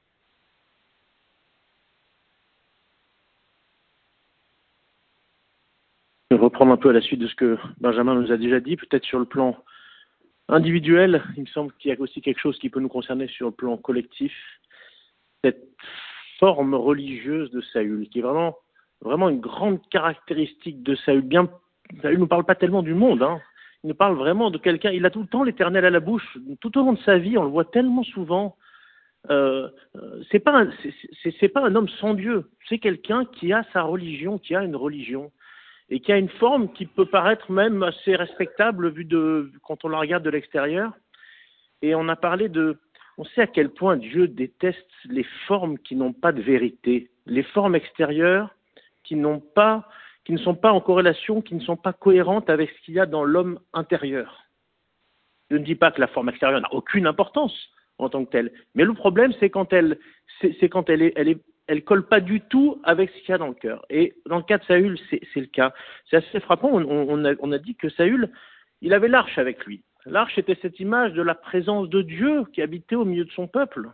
Je vais reprendre un peu à la suite de ce que Benjamin nous a déjà dit, peut-être sur le plan individuel, il me semble qu'il y a aussi quelque chose qui peut nous concerner sur le plan collectif, cette forme religieuse de Saül, qui est vraiment, vraiment une grande caractéristique de Saül. Bien, Saül ne nous parle pas tellement du monde, hein. Il nous parle vraiment de quelqu'un, il a tout le temps l'Éternel à la bouche, tout au long de sa vie, on le voit tellement souvent. Euh, c'est pas un, c'est, c'est, c'est pas un homme sans Dieu, c'est quelqu'un qui a sa religion, qui a une religion. Et qui a une forme qui peut paraître même assez respectable vu de, quand on la regarde de l'extérieur. Et on a parlé de, on sait à quel point Dieu déteste les formes qui n'ont pas de vérité, les formes extérieures qui n'ont pas, qui ne sont pas en corrélation, qui ne sont pas cohérentes avec ce qu'il y a dans l'homme intérieur. Je ne dis pas que la forme extérieure n'a aucune importance en tant que telle, mais le problème c'est quand elle, c'est, c'est quand elle est, elle est elle colle pas du tout avec ce qu'il y a dans le cœur. Et dans le cas de Saül, c'est, c'est le cas. C'est assez frappant. On, on, a, on a dit que Saül, il avait l'arche avec lui. L'arche était cette image de la présence de Dieu qui habitait au milieu de son peuple.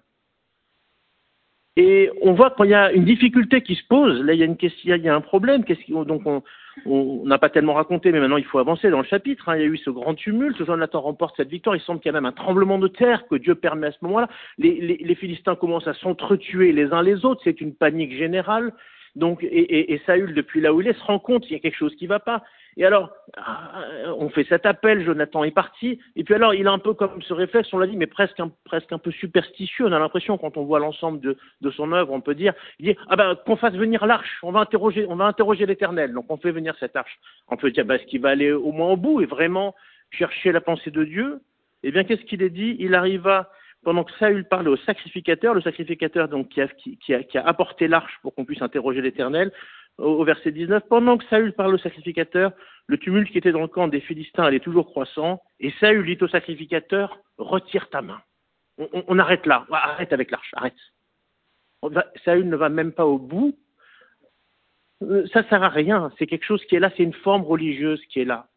Et on voit quand il y a une difficulté qui se pose, là il y a une question, il y a un problème. Qu'est-ce qui, donc on n'a pas tellement raconté, mais maintenant il faut avancer dans le chapitre. Hein. Il y a eu ce grand tumulte, Jonathan remporte cette victoire. Il semble qu'il y a même un tremblement de terre que Dieu permet à ce moment-là. Les, les, les Philistins commencent à s'entretuer les uns les autres. C'est une panique générale. Donc, et, et, et Saül, depuis là où il est, se rend compte qu'il y a quelque chose qui ne va pas. Et alors, on fait cet appel, Jonathan est parti, et puis alors, il a un peu comme ce réflexe, on l'a dit, mais presque un, presque un peu superstitieux. On a l'impression, quand on voit l'ensemble de, de son œuvre, on peut dire, il dit, ah ben, qu'on fasse venir l'arche, on va interroger, on va interroger l'Éternel. Donc, on fait venir cette arche. On peut dire, bah, est-ce qu'il va aller au moins au bout et vraiment chercher la pensée de Dieu? Eh bien, qu'est-ce qu'il est dit? Il arriva, pendant que Saül parlait au sacrificateur, le sacrificateur donc qui a, qui, qui a, qui a apporté l'arche pour qu'on puisse interroger l'Éternel, au, au verset dix-neuf, pendant que Saül parle au sacrificateur, le tumulte qui était dans le camp des Philistins allait toujours croissant, et Saül dit au sacrificateur, retire ta main. On, on, on arrête là, arrête avec l'arche, arrête. On va, Saül ne va même pas au bout. Ça ne sert à rien, c'est quelque chose qui est là, c'est une forme religieuse qui est là.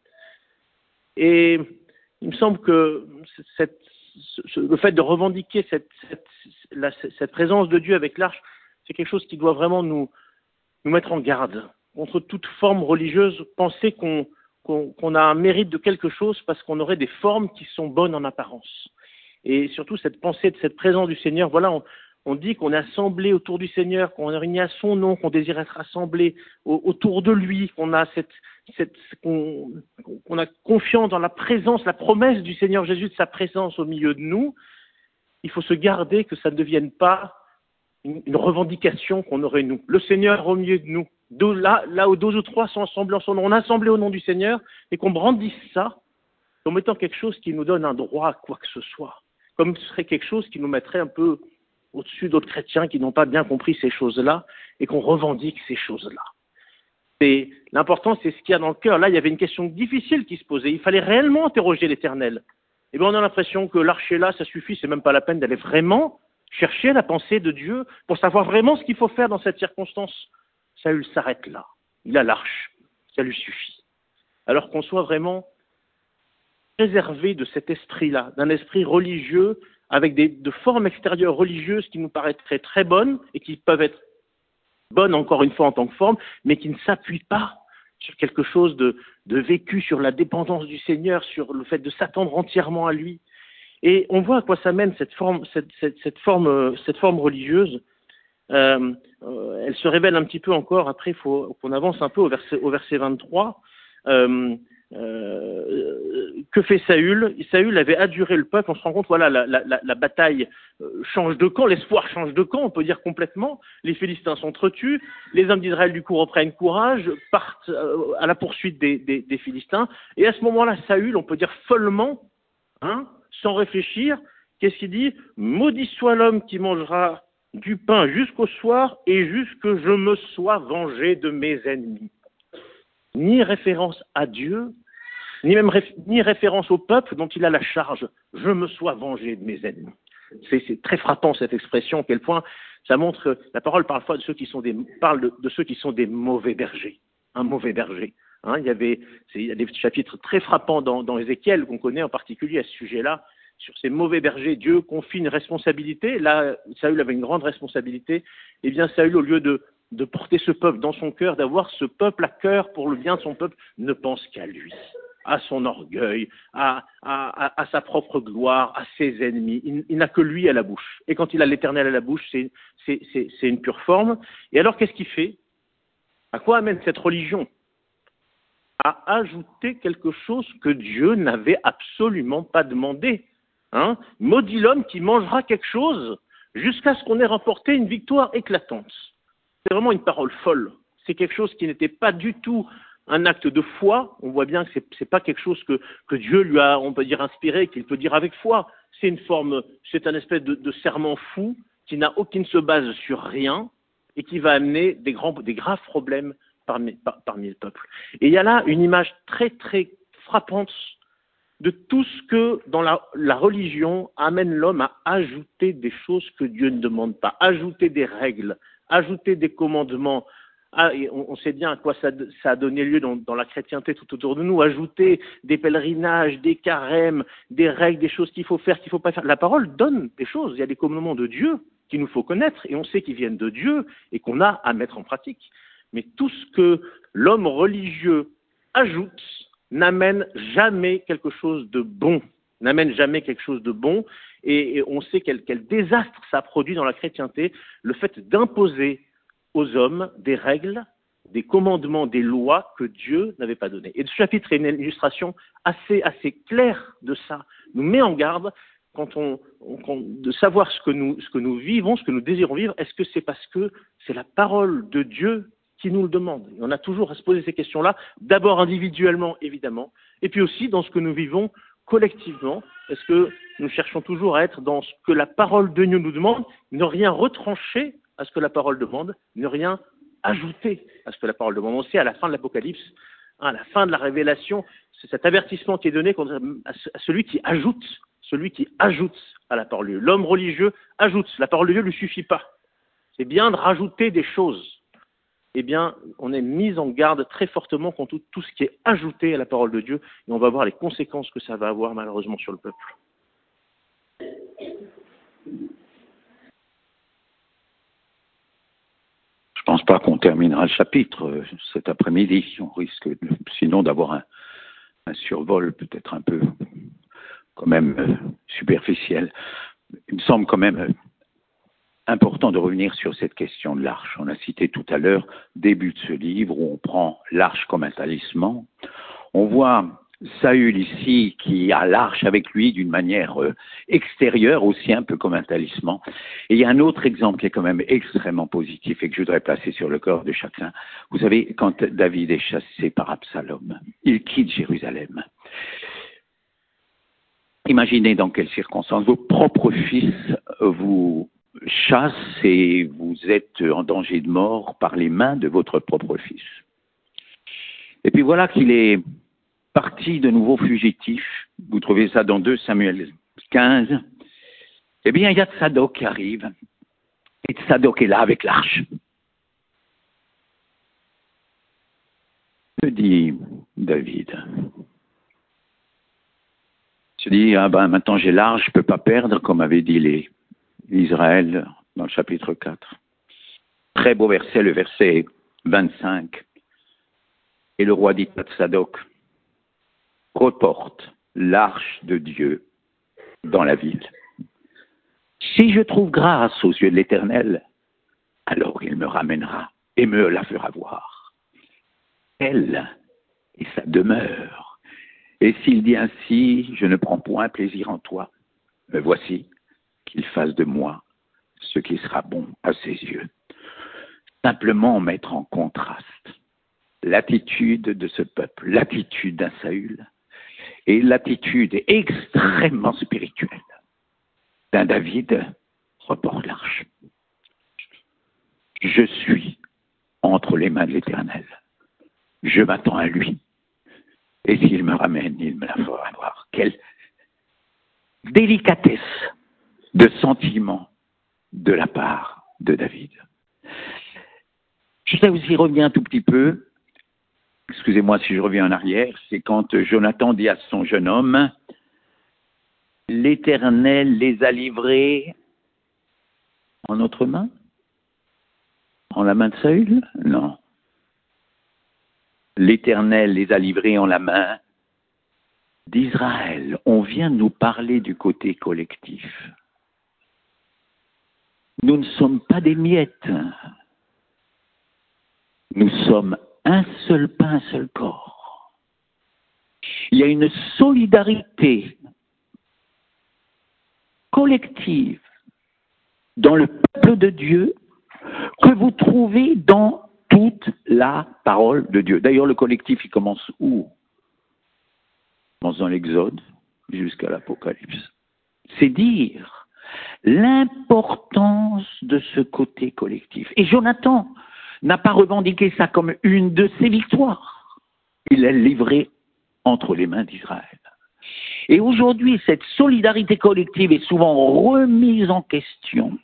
Et il me semble que cette, ce, le fait de revendiquer cette, cette, la, cette présence de Dieu avec l'arche, c'est quelque chose qui doit vraiment nous, nous mettre en garde contre toute forme religieuse, penser qu'on, qu'on, qu'on a un mérite de quelque chose parce qu'on aurait des formes qui sont bonnes en apparence. Et surtout cette pensée de cette présence du Seigneur, voilà, on, on dit qu'on est assemblé autour du Seigneur, qu'on est réuni à son nom, qu'on désire être assemblé au, autour de lui, qu'on a cette, cette qu'on, qu'on a confiance dans la présence, la promesse du Seigneur Jésus de sa présence au milieu de nous. Il faut se garder que ça ne devienne pas une, une revendication qu'on aurait nous. Le Seigneur au milieu de nous. De là, là où deux ou trois sont assemblés en son nom, on est assemblés au nom du Seigneur, et qu'on brandisse ça comme étant quelque chose qui nous donne un droit à quoi que ce soit. Comme ce serait quelque chose qui nous mettrait un peu au-dessus d'autres chrétiens qui n'ont pas bien compris ces choses-là et qu'on revendique ces choses-là. Et l'important, c'est ce qu'il y a dans le cœur. Là, il y avait une question difficile qui se posait. Il fallait réellement interroger l'Éternel. Et bien, on a l'impression que l'arche est là, ça suffit, c'est même pas la peine d'aller vraiment chercher la pensée de Dieu pour savoir vraiment ce qu'il faut faire dans cette circonstance. Saül s'arrête là. Il a l'arche. Ça lui suffit. Alors qu'on soit vraiment préservé de cet esprit-là, d'un esprit religieux avec des, de formes extérieures religieuses qui nous paraîtraient très bonnes et qui peuvent être bonnes encore une fois en tant que forme, mais qui ne s'appuient pas sur quelque chose de, de vécu, sur la dépendance du Seigneur, sur le fait de s'attendre entièrement à lui. Et on voit à quoi ça mène cette forme, cette, cette, cette forme, cette forme religieuse. Euh, euh, elle se révèle un petit peu encore. Après, il faut qu'on avance un peu au verset, au verset vingt-trois. Euh, euh, que fait Saül? Saül avait adjuré le peuple. On se rend compte, voilà, la, la, la, la bataille change de camp, l'espoir change de camp, on peut dire complètement. Les Philistins sont entretus, les hommes d'Israël du coup reprennent courage, partent euh, à la poursuite des, des, des Philistins. Et à ce moment-là, Saül, on peut dire follement, hein, sans réfléchir, qu'est-ce qu'il dit? Maudit soit l'homme qui mangera du pain jusqu'au soir et jusque je me sois vengé de mes ennemis. Ni référence à Dieu, ni même réf- ni référence au peuple dont il a la charge. Je me sois vengé de mes ennemis. C'est, c'est très frappant cette expression, à quel point ça montre que la parole parfois de ceux qui sont des, parle de, de ceux qui sont des mauvais bergers. Un mauvais berger. Hein, il y avait c'est, il y a des chapitres très frappants dans, dans Ézéchiel qu'on connaît en particulier à ce sujet-là. Sur ces mauvais bergers, Dieu confie une responsabilité. Là, Saül avait une grande responsabilité. Eh bien, Saül, au lieu de, de porter ce peuple dans son cœur, d'avoir ce peuple à cœur pour le bien de son peuple, ne pense qu'à lui, à son orgueil, à, à, à, à sa propre gloire, à ses ennemis. Il, il n'a que lui à la bouche. Et quand il a l'Éternel à la bouche, c'est, c'est, c'est, c'est une pure forme. Et alors, qu'est-ce qu'il fait? À quoi amène cette religion? À ajouter quelque chose que Dieu n'avait absolument pas demandé. Hein? Maudit l'homme qui mangera quelque chose jusqu'à ce qu'on ait remporté une victoire éclatante. C'est vraiment une parole folle. C'est quelque chose qui n'était pas du tout un acte de foi. On voit bien que c'est, c'est pas quelque chose que, que Dieu lui a, on peut dire, inspiré, qu'il peut dire avec foi. C'est une forme, c'est un espèce de, de serment fou qui n'a aucune se base sur rien et qui va amener des grands, des graves problèmes parmi, par, parmi le peuple. Et il y a là une image très très frappante de tout ce que, dans la, la religion, amène l'homme à ajouter des choses que Dieu ne demande pas, ajouter des règles, ajouter des commandements. Ah, et on, on sait bien à quoi ça, ça a donné lieu dans, dans la chrétienté tout autour de nous, ajouter des pèlerinages, des carèmes, des règles, des choses qu'il faut faire, qu'il ne faut pas faire. La parole donne des choses, il y a des commandements de Dieu qu'il nous faut connaître, et on sait qu'ils viennent de Dieu et qu'on a à mettre en pratique. Mais tout ce que l'homme religieux ajoute n'amène jamais quelque chose de bon, n'amène jamais quelque chose de bon, et, et on sait quel, quel désastre ça produit dans la chrétienté, le fait d'imposer aux hommes des règles, des commandements, des lois que Dieu n'avait pas données. Et ce chapitre est une illustration assez, assez claire de ça, nous met en garde quand on, on, de savoir ce que, nous, ce que nous vivons, ce que nous désirons vivre, est-ce que c'est parce que c'est la parole de Dieu qui nous le demande? Et on a toujours à se poser ces questions-là, d'abord individuellement, évidemment, et puis aussi dans ce que nous vivons collectivement. Est-ce que nous cherchons toujours à être dans ce que la parole de Dieu nous demande, ne rien retrancher à ce que la parole demande, ne rien ajouter à ce que la parole demande? On sait à la fin de l'Apocalypse, hein, à la fin de la révélation, c'est cet avertissement qui est donné à celui qui ajoute, celui qui ajoute à la parole de Dieu. L'homme religieux ajoute, la parole de Dieu ne lui suffit pas. C'est bien de rajouter des choses. Eh bien, on est mis en garde très fortement contre tout, tout ce qui est ajouté à la parole de Dieu, et on va voir les conséquences que ça va avoir malheureusement sur le peuple. Je pense pas qu'on terminera le chapitre cet après-midi. On risque de, sinon d'avoir un, un survol peut-être un peu quand même euh, superficiel. Il me semble quand même euh, important de revenir sur cette question de l'arche. On a cité tout à l'heure, début de ce livre, où on prend l'arche comme un talisman. On voit Saül ici qui a l'arche avec lui d'une manière euh, extérieure, aussi un peu comme un talisman. Et il y a un autre exemple qui est quand même extrêmement positif et que je voudrais placer sur le corps de chacun. Vous savez, quand David est chassé par Absalom, il quitte Jérusalem. Imaginez dans quelles circonstances vos propres fils vous chassent et vous êtes en danger de mort par les mains de votre propre fils. Et puis voilà qu'il est parti de nouveau fugitif. Vous trouvez ça dans deux Samuel quinze. Eh bien, il y a Tsadok qui arrive. Et Tsadok est là avec l'arche. Que dit David? Il se dit, ah ben maintenant j'ai l'arche, je ne peux pas perdre, comme avait dit les Israël dans le chapitre quatre. Très beau verset, le verset vingt-cinq. Et le roi dit à Tsadok, reporte l'arche de Dieu dans la ville. Si je trouve grâce aux yeux de l'Éternel, alors il me ramènera et me la fera voir. Elle et sa demeure. Et s'il dit ainsi, je ne prends point plaisir en toi, me voici qu'il fasse de moi ce qui sera bon à ses yeux. Simplement mettre en contraste l'attitude de ce peuple, l'attitude d'un Saül et l'attitude extrêmement spirituelle d'un David, reporte l'arche. Je suis entre les mains de l'Éternel. Je m'attends à lui. Et s'il me ramène, il me la fera voir. Quelle délicatesse de sentiment de la part de David. Je voudrais aussi revenir un tout petit peu, excusez-moi si je reviens en arrière, c'est quand Jonathan dit à son jeune homme, l'Éternel les a livrés en notre main? En la main de Saül? Non. L'Éternel les a livrés en la main d'Israël. On vient de nous parler du côté collectif. Nous ne sommes pas des miettes. Nous sommes un seul pain, un seul corps. Il y a une solidarité collective dans le peuple de Dieu que vous trouvez dans toute la parole de Dieu. D'ailleurs, le collectif, il commence où? Il commence dans l'Exode jusqu'à l'Apocalypse. C'est dire l'importance de ce côté collectif. Et Jonathan n'a pas revendiqué ça comme une de ses victoires. Il l'a livré entre les mains d'Israël. Et aujourd'hui, cette solidarité collective est souvent remise en question.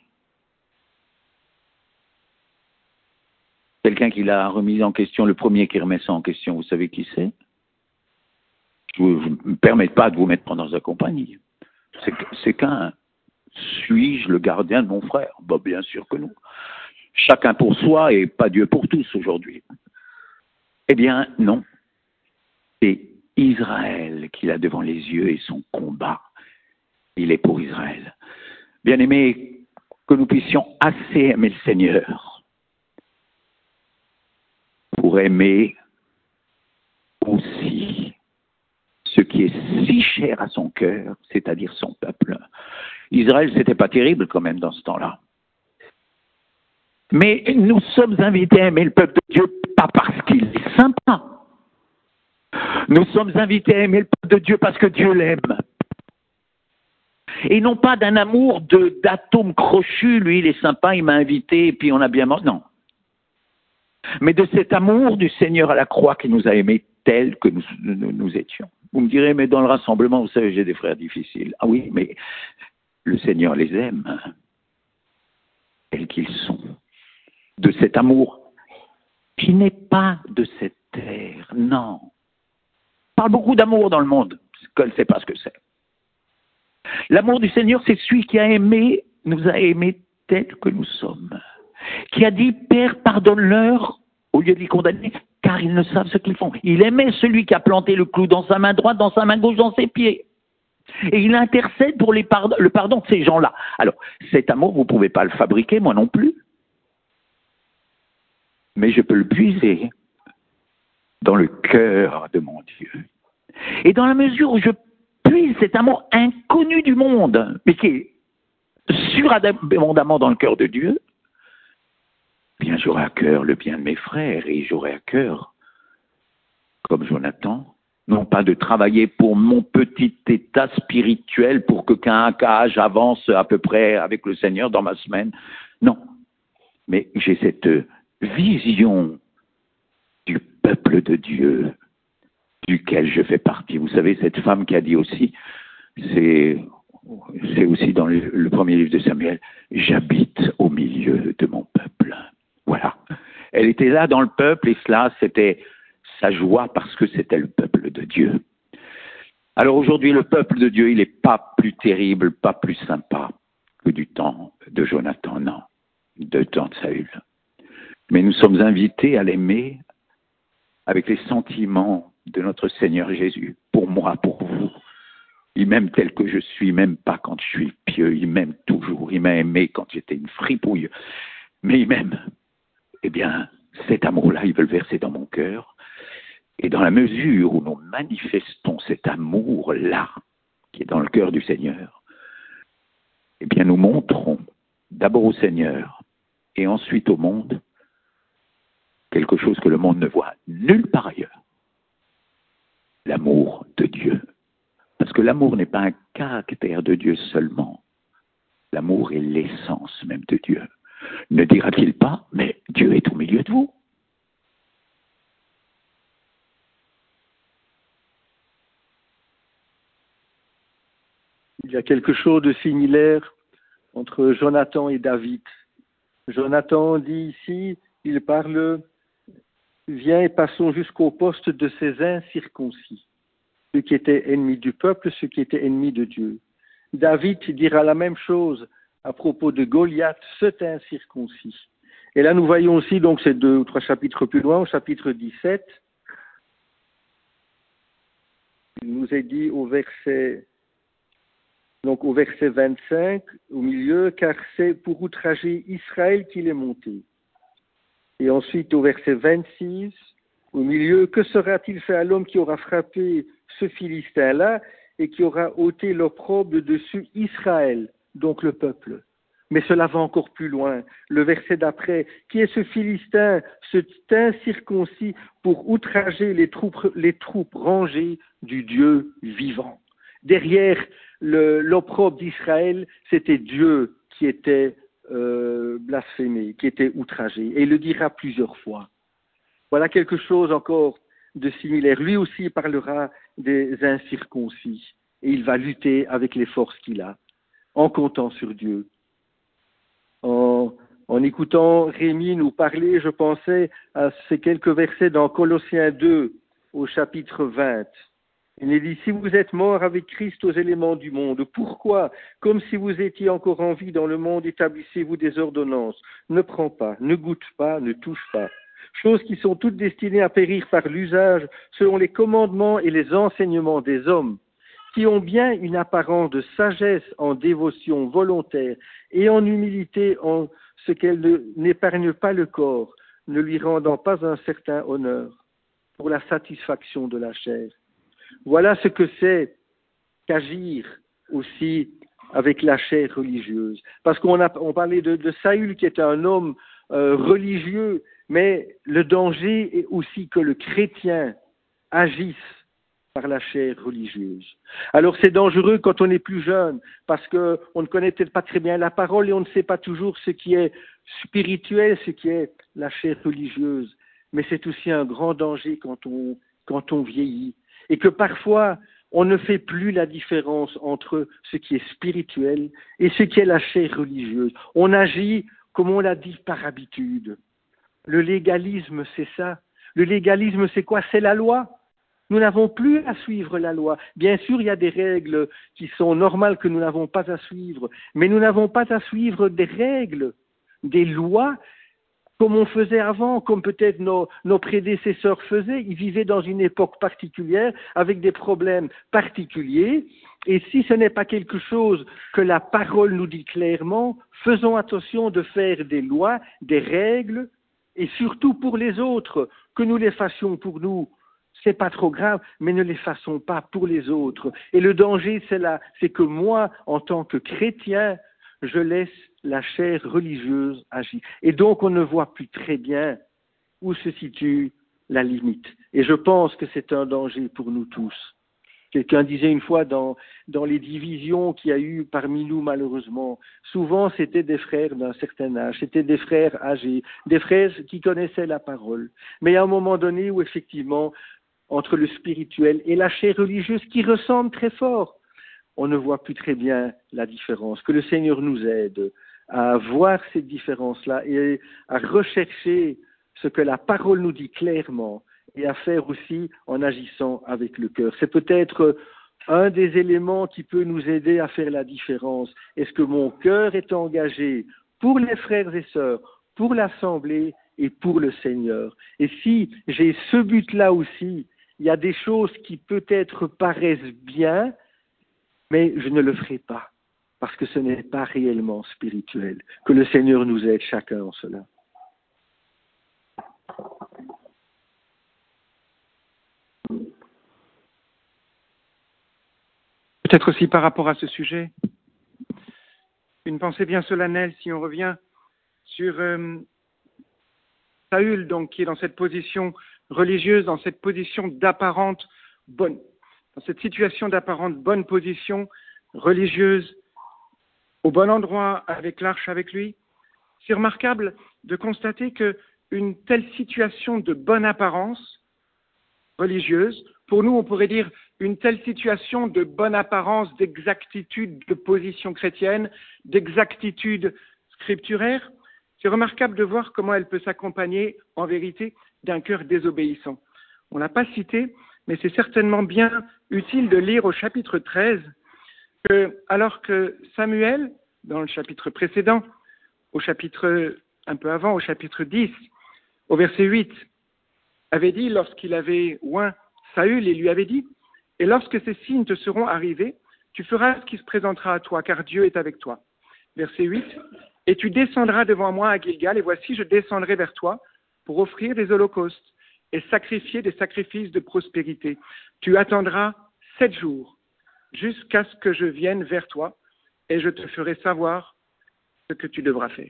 Quelqu'un qui l'a remise en question, le premier qui remet ça en question, vous savez qui c'est? Je ne me permets pas de vous mettre pendant sa compagnie. C'est, c'est qu'un, suis-je le gardien de mon frère? Bah, bien sûr que non. Chacun pour soi et pas Dieu pour tous aujourd'hui. Eh bien, non. C'est Israël qu'il a devant les yeux et son combat, il est pour Israël. Bien aimé, que nous puissions assez aimer le Seigneur pour aimer aussi ce qui est si cher à son cœur, c'est-à-dire son peuple. Israël, c'était pas terrible quand même dans ce temps-là. Mais nous sommes invités à aimer le peuple de Dieu, pas parce qu'il est sympa. Nous sommes invités à aimer le peuple de Dieu parce que Dieu l'aime. Et non pas d'un amour de, d'atome crochu, lui il est sympa, il m'a invité et puis on a bien mangé. Non. Mais de cet amour du Seigneur à la croix qui nous a aimés tels que nous, nous, nous étions. Vous me direz, mais dans le rassemblement, vous savez, j'ai des frères difficiles. Ah oui, mais le Seigneur les aime, tels qu'ils sont. De cet amour qui n'est pas de cette terre, non. On parle beaucoup d'amour dans le monde, qu'elle ne sait pas ce que c'est. L'amour du Seigneur, c'est celui qui a aimé, nous a aimés tels que nous sommes. Qui a dit, Père, pardonne-leur, au lieu de les condamner, car ils ne savent ce qu'ils font. Il aimait celui qui a planté le clou dans sa main droite, dans sa main gauche, dans ses pieds. Et il intercède pour les pard- le pardon de ces gens-là. Alors, cet amour, vous ne pouvez pas le fabriquer, moi non plus. Mais je peux le puiser dans le cœur de mon Dieu. Et dans la mesure où je puise cet amour inconnu du monde, mais qui est surabondamment dans le cœur de Dieu, bien j'aurai à cœur le bien de mes frères et j'aurai à cœur, comme Jonathan, non pas de travailler pour mon petit état spirituel pour que qu'un cage avance à peu près avec le Seigneur dans ma semaine. Non, mais j'ai cette vision du peuple de Dieu duquel je fais partie. Vous savez, cette femme qui a dit aussi, c'est, c'est aussi dans le, le premier livre de Samuel, j'habite au milieu de mon peuple. Voilà. Elle était là dans le peuple et cela, c'était sa joie parce que c'était le peuple de Dieu. Alors aujourd'hui, le peuple de Dieu, il n'est pas plus terrible, pas plus sympa que du temps de Jonathan, non, du temps de Saül. Mais nous sommes invités à l'aimer avec les sentiments de notre Seigneur Jésus, pour moi, pour vous. Il m'aime tel que je suis, même pas quand je suis pieux, il m'aime toujours, il m'a aimé quand j'étais une fripouille, mais il m'aime. Eh bien, cet amour-là, il veut le verser dans mon cœur, et dans la mesure où nous manifestons cet amour-là, qui est dans le cœur du Seigneur, eh bien, nous montrons d'abord au Seigneur, et ensuite au monde, quelque chose que le monde ne voit nulle part ailleurs. L'amour de Dieu. Parce que l'amour n'est pas un caractère de Dieu seulement. L'amour est l'essence même de Dieu. Ne dira-t-il pas, mais Dieu est au milieu de vous? Il y a quelque chose de similaire entre Jonathan et David. Jonathan dit ici, il parle, viens et passons jusqu'au poste de ces incirconcis, ceux qui étaient ennemis du peuple, ceux qui étaient ennemis de Dieu. David dira la même chose à propos de Goliath, cet incirconcis. Et là, nous voyons aussi, donc, ces deux ou trois chapitres plus loin, au chapitre dix-sept, il nous est dit au verset, donc au verset vingt-cinq, au milieu, car c'est pour outrager Israël qu'il est monté. Et ensuite, au verset vingt-six, au milieu, que sera-t-il fait à l'homme qui aura frappé ce Philistin-là et qui aura ôté l'opprobre de dessus Israël, donc le peuple. Mais cela va encore plus loin. Le verset d'après, qui est ce Philistin, cet incirconcis pour outrager les troupes, les troupes rangées du Dieu vivant. Derrière le, l'opprobre d'Israël, c'était Dieu qui était euh, blasphémé, qui était outragé. Et il le dira plusieurs fois. Voilà quelque chose encore de similaire. Lui aussi parlera des incirconcis. Et il va lutter avec les forces qu'il a, en comptant sur Dieu. En, en écoutant Rémi nous parler, je pensais à ces quelques versets dans Colossiens deux, au chapitre vingt. Il est dit, si vous êtes morts avec Christ aux éléments du monde, pourquoi, comme si vous étiez encore en vie dans le monde, établissez-vous des ordonnances? Ne prends pas, ne goûte pas, ne touche pas. Choses qui sont toutes destinées à périr par l'usage, selon les commandements et les enseignements des hommes, qui ont bien une apparence de sagesse en dévotion volontaire et en humilité en ce qu'elle ne, n'épargne pas le corps, ne lui rendant pas un certain honneur, pour la satisfaction de la chair. Voilà ce que c'est qu'agir aussi avec la chair religieuse. Parce qu'on a, on parlait de, de Saül qui était un homme euh, religieux, mais le danger est aussi que le chrétien agisse par la chair religieuse. Alors c'est dangereux quand on est plus jeune, parce qu'on ne connaît peut-être pas très bien la parole et on ne sait pas toujours ce qui est spirituel, ce qui est la chair religieuse. Mais c'est aussi un grand danger quand on, quand on vieillit. Et que parfois, on ne fait plus la différence entre ce qui est spirituel et ce qui est la chair religieuse. On agit, comme on l'a dit, par habitude. Le légalisme, c'est ça. Le légalisme, c'est quoi? C'est la loi. Nous n'avons plus à suivre la loi. Bien sûr, il y a des règles qui sont normales que nous n'avons pas à suivre, mais nous n'avons pas à suivre des règles, des lois, comme on faisait avant, comme peut-être nos, nos prédécesseurs faisaient. Ils vivaient dans une époque particulière, avec des problèmes particuliers, et si ce n'est pas quelque chose que la parole nous dit clairement, faisons attention de faire des lois, des règles, et surtout pour les autres, que nous les fassions pour nous. C'est pas trop grave, mais ne les fassons pas pour les autres. Et le danger, c'est là, c'est que moi, en tant que chrétien, je laisse la chair religieuse agir. Et donc, on ne voit plus très bien où se situe la limite. Et je pense que c'est un danger pour nous tous. Quelqu'un disait une fois dans, dans les divisions qu'il y a eu parmi nous, malheureusement, souvent c'était des frères d'un certain âge, c'était des frères âgés, des frères qui connaissaient la parole. Mais il y a un moment donné où, effectivement, entre le spirituel et la chair religieuse qui ressemble très fort, on ne voit plus très bien la différence. Que le Seigneur nous aide à voir cette différence-là et à rechercher ce que la parole nous dit clairement et à faire aussi en agissant avec le cœur. C'est peut-être un des éléments qui peut nous aider à faire la différence. Est-ce que mon cœur est engagé pour les frères et sœurs, pour l'Assemblée, et pour le Seigneur. Et si j'ai ce but-là aussi, il y a des choses qui peut-être paraissent bien, mais je ne le ferai pas, parce que ce n'est pas réellement spirituel. Que le Seigneur nous aide chacun en cela. Peut-être aussi par rapport à ce sujet, une pensée bien solennelle si on revient sur euh, Saül, donc, qui est dans cette position religieuse, dans cette position d'apparente bonne, dans cette situation d'apparente bonne position religieuse, au bon endroit, avec l'arche avec lui. C'est remarquable de constater que une telle situation de bonne apparence religieuse, pour nous, on pourrait dire une telle situation de bonne apparence, d'exactitude de position chrétienne, d'exactitude scripturaire, c'est remarquable de voir comment elle peut s'accompagner, en vérité, d'un cœur désobéissant. On ne l'a pas cité, mais c'est certainement bien utile de lire au chapitre treize que, alors que Samuel, dans le chapitre précédent, au chapitre, un peu avant, au chapitre dix, au verset huit, avait dit, lorsqu'il avait oint Saül, il lui avait dit, « Et lorsque ces signes te seront arrivés, tu feras ce qui se présentera à toi, car Dieu est avec toi. » Verset huit, « Et tu descendras devant moi à Gilgal, et voici, je descendrai vers toi pour offrir des holocaustes et sacrifier des sacrifices de prospérité. Tu attendras sept jours jusqu'à ce que je vienne vers toi, et je te ferai savoir ce que tu devras faire. »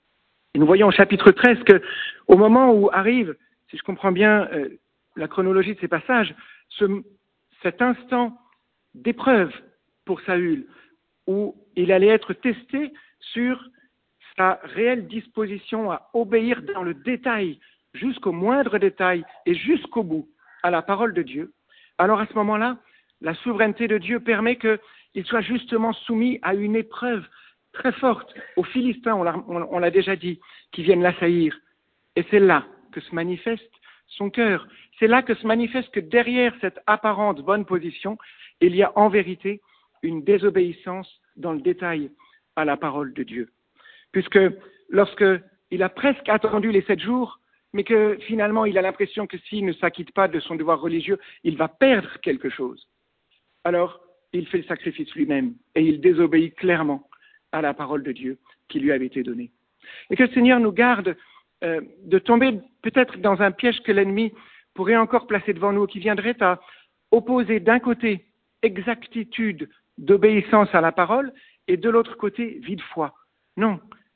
Et nous voyons au chapitre treize que, au moment où arrive, si je comprends bien euh, la chronologie de ces passages, ce, cet instant d'épreuve pour Saül, où il allait être testé sur sa réelle disposition à obéir dans le détail, jusqu'au moindre détail et jusqu'au bout, à la parole de Dieu, alors à ce moment-là, la souveraineté de Dieu permet qu'il soit justement soumis à une épreuve très forte aux Philistins, on l'a, on l'a déjà dit, qui viennent l'assaillir. Et c'est là que se manifeste son cœur. C'est là que se manifeste que derrière cette apparente bonne position, il y a en vérité une désobéissance dans le détail à la parole de Dieu. Puisque lorsqu'il a presque attendu les sept jours, mais que finalement il a l'impression que s'il ne s'acquitte pas de son devoir religieux, il va perdre quelque chose. Alors, il fait le sacrifice lui-même et il désobéit clairement à la parole de Dieu qui lui avait été donnée. Et que le Seigneur nous garde euh, de tomber peut-être dans un piège que l'ennemi pourrait encore placer devant nous, qui viendrait à opposer d'un côté exactitude d'obéissance à la parole et de l'autre côté vide foi. Non,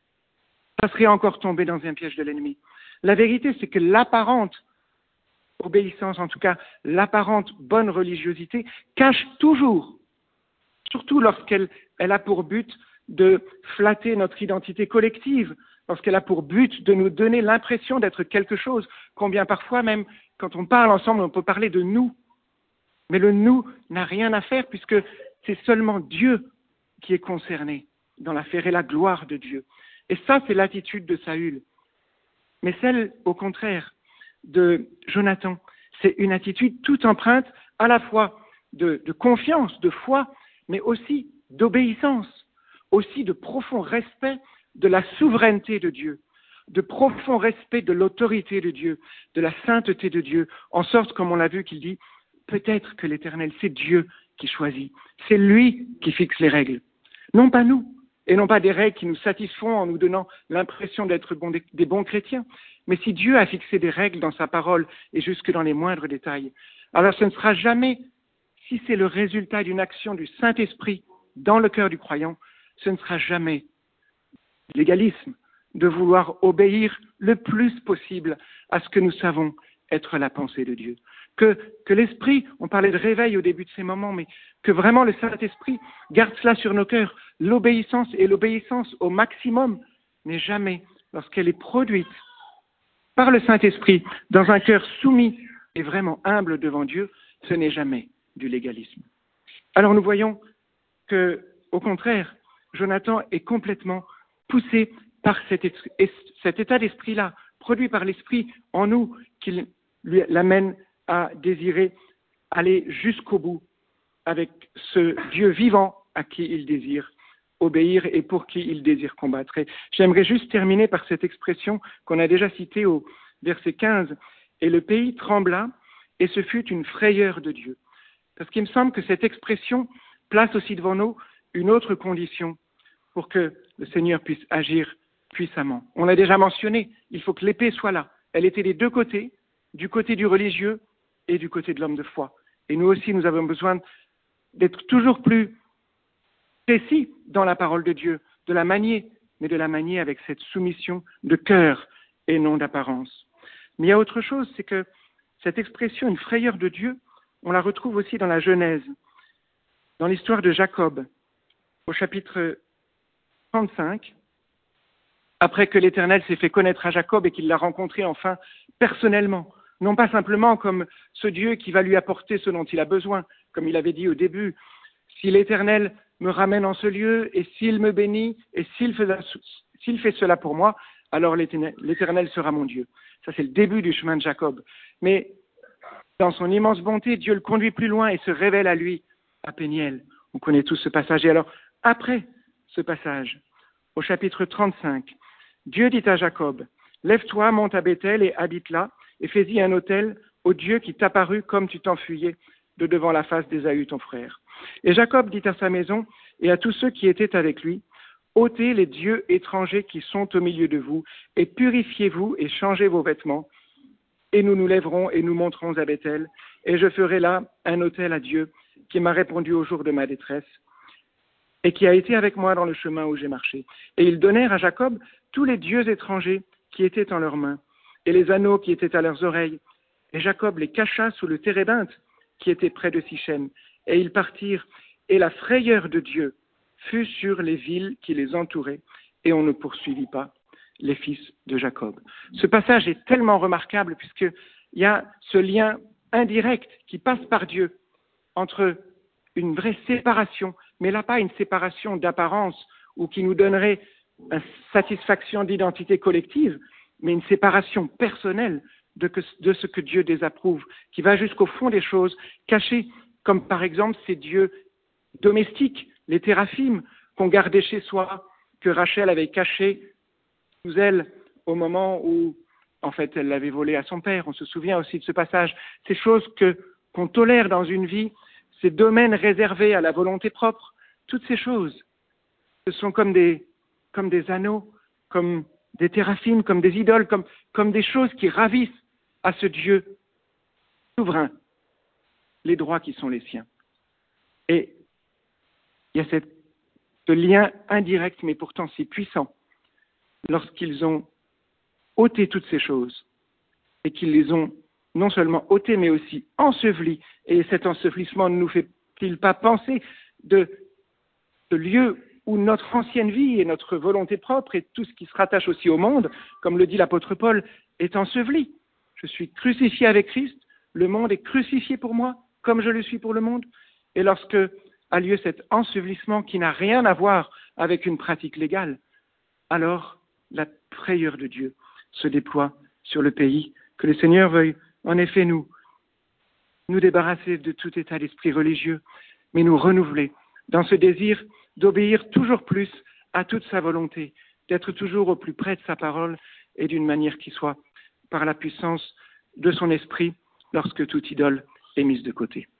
ça serait encore tomber dans un piège de l'ennemi. La vérité, c'est que l'apparente obéissance, en tout cas l'apparente bonne religiosité, cache toujours, surtout lorsqu'elle elle a pour but de flatter notre identité collective, lorsqu'elle a pour but de nous donner l'impression d'être quelque chose, combien parfois même, quand on parle ensemble, on peut parler de nous. Mais le nous n'a rien à faire puisque c'est seulement Dieu qui est concerné dans l'affaire et la gloire de Dieu. Et ça, c'est l'attitude de Saül. Mais celle, au contraire, de Jonathan, c'est une attitude toute empreinte à la fois de, de confiance, de foi, mais aussi d'obéissance, aussi de profond respect de la souveraineté de Dieu, de profond respect de l'autorité de Dieu, de la sainteté de Dieu, en sorte, comme on l'a vu, qu'il dit, peut-être que l'Éternel, c'est Dieu qui choisit, c'est lui qui fixe les règles, non pas nous, et non pas des règles qui nous satisfont en nous donnant l'impression d'être bon, des, des bons chrétiens, mais si Dieu a fixé des règles dans sa parole et jusque dans les moindres détails, alors ce ne sera jamais, si c'est le résultat d'une action du Saint-Esprit dans le cœur du croyant, ce ne sera jamais l'égalisme de vouloir obéir le plus possible à ce que nous savons être la pensée de Dieu. Que, que l'Esprit, on parlait de réveil au début de ces moments, mais que vraiment le Saint-Esprit garde cela sur nos cœurs. L'obéissance et l'obéissance au maximum n'est jamais, lorsqu'elle est produite par le Saint-Esprit dans un cœur soumis et vraiment humble devant Dieu, ce n'est jamais du légalisme. Alors nous voyons que, au contraire, Jonathan est complètement poussé par cet, cet état d'esprit-là, produit par l'Esprit en nous, qui lui l'amène à désirer aller jusqu'au bout avec ce Dieu vivant à qui il désire obéir et pour qui il désire combattre. Et j'aimerais juste terminer par cette expression qu'on a déjà citée au verset quinze. Et le pays trembla, et ce fut une frayeur de Dieu. Parce qu'il me semble que cette expression place aussi devant nous une autre condition pour que le Seigneur puisse agir puissamment. On l'a déjà mentionné, il faut que l'épée soit là. Elle était des deux côtés, du côté du religieux et du côté de l'homme de foi. Et nous aussi, nous avons besoin d'être toujours plus précis dans la parole de Dieu, de la manier, mais de la manier avec cette soumission de cœur et non d'apparence. Mais il y a autre chose, c'est que cette expression, une frayeur de Dieu, on la retrouve aussi dans la Genèse, dans l'histoire de Jacob, au chapitre trente-cinq, après que l'Éternel s'est fait connaître à Jacob et qu'il l'a rencontré enfin personnellement, non pas simplement comme ce Dieu qui va lui apporter ce dont il a besoin, comme il avait dit au début, si l'Éternel me ramène en ce lieu et s'il me bénit et s'il fait, s'il fait cela pour moi, alors l'Éternel sera mon Dieu. Ça, c'est le début du chemin de Jacob. Mais dans son immense bonté, Dieu le conduit plus loin et se révèle à lui à Péniel. On connaît tous ce passage. Et alors, après ce passage, au chapitre trente-cinq, Dieu dit à Jacob, « Lève-toi, monte à Béthel et habite là, et fais-y un autel au Dieu qui t'apparut comme tu t'enfuyais de devant la face d'Ésaü ton frère. » Et Jacob dit à sa maison et à tous ceux qui étaient avec lui, « ôtez les dieux étrangers qui sont au milieu de vous, et purifiez-vous et changez vos vêtements, et nous nous lèverons et nous monterons à Béthel, et je ferai là un autel à Dieu qui m'a répondu au jour de ma détresse, et qui a été avec moi dans le chemin où j'ai marché. » Et ils donnèrent à Jacob tous les dieux étrangers qui étaient en leurs mains, et les anneaux qui étaient à leurs oreilles. Et Jacob les cacha sous le térébinthe qui était près de Sichem. Et ils partirent, et la frayeur de Dieu fut sur les villes qui les entouraient, et on ne poursuivit pas les fils de Jacob. Ce passage est tellement remarquable puisqu'il y a ce lien indirect qui passe par Dieu entre une vraie séparation, mais là pas une séparation d'apparence ou qui nous donnerait une satisfaction d'identité collective, mais une séparation personnelle de, que, de ce que Dieu désapprouve, qui va jusqu'au fond des choses, cachées, comme par exemple ces dieux domestiques, les téraphim, qu'on gardait chez soi, que Rachel avait cachés sous elle au moment où, en fait, elle l'avait volé à son père. On se souvient aussi de ce passage. Ces choses que, qu'on tolère dans une vie, ces domaines réservés à la volonté propre, toutes ces choses, ce sont comme des, comme des anneaux, comme des téraphim, comme des idoles, comme, comme des choses qui ravissent à ce Dieu souverain les droits qui sont les siens. Et il y a cette, ce lien indirect, mais pourtant si puissant, lorsqu'ils ont ôté toutes ces choses et qu'ils les ont non seulement ôtées, mais aussi ensevelies. Et cet ensevelissement ne nous fait-il pas penser de ce lieu où notre ancienne vie et notre volonté propre et tout ce qui se rattache aussi au monde, comme le dit l'apôtre Paul, est enseveli. Je suis crucifié avec Christ, le monde est crucifié pour moi, comme je le suis pour le monde. Et lorsque a lieu cet ensevelissement qui n'a rien à voir avec une pratique légale, alors la frayeur de Dieu se déploie sur le pays. Que le Seigneur veuille en effet nous, nous débarrasser de tout état d'esprit religieux, mais nous renouveler dans ce désir d'obéir toujours plus à toute sa volonté, d'être toujours au plus près de sa parole et d'une manière qui soit par la puissance de son esprit lorsque toute idole est mise de côté.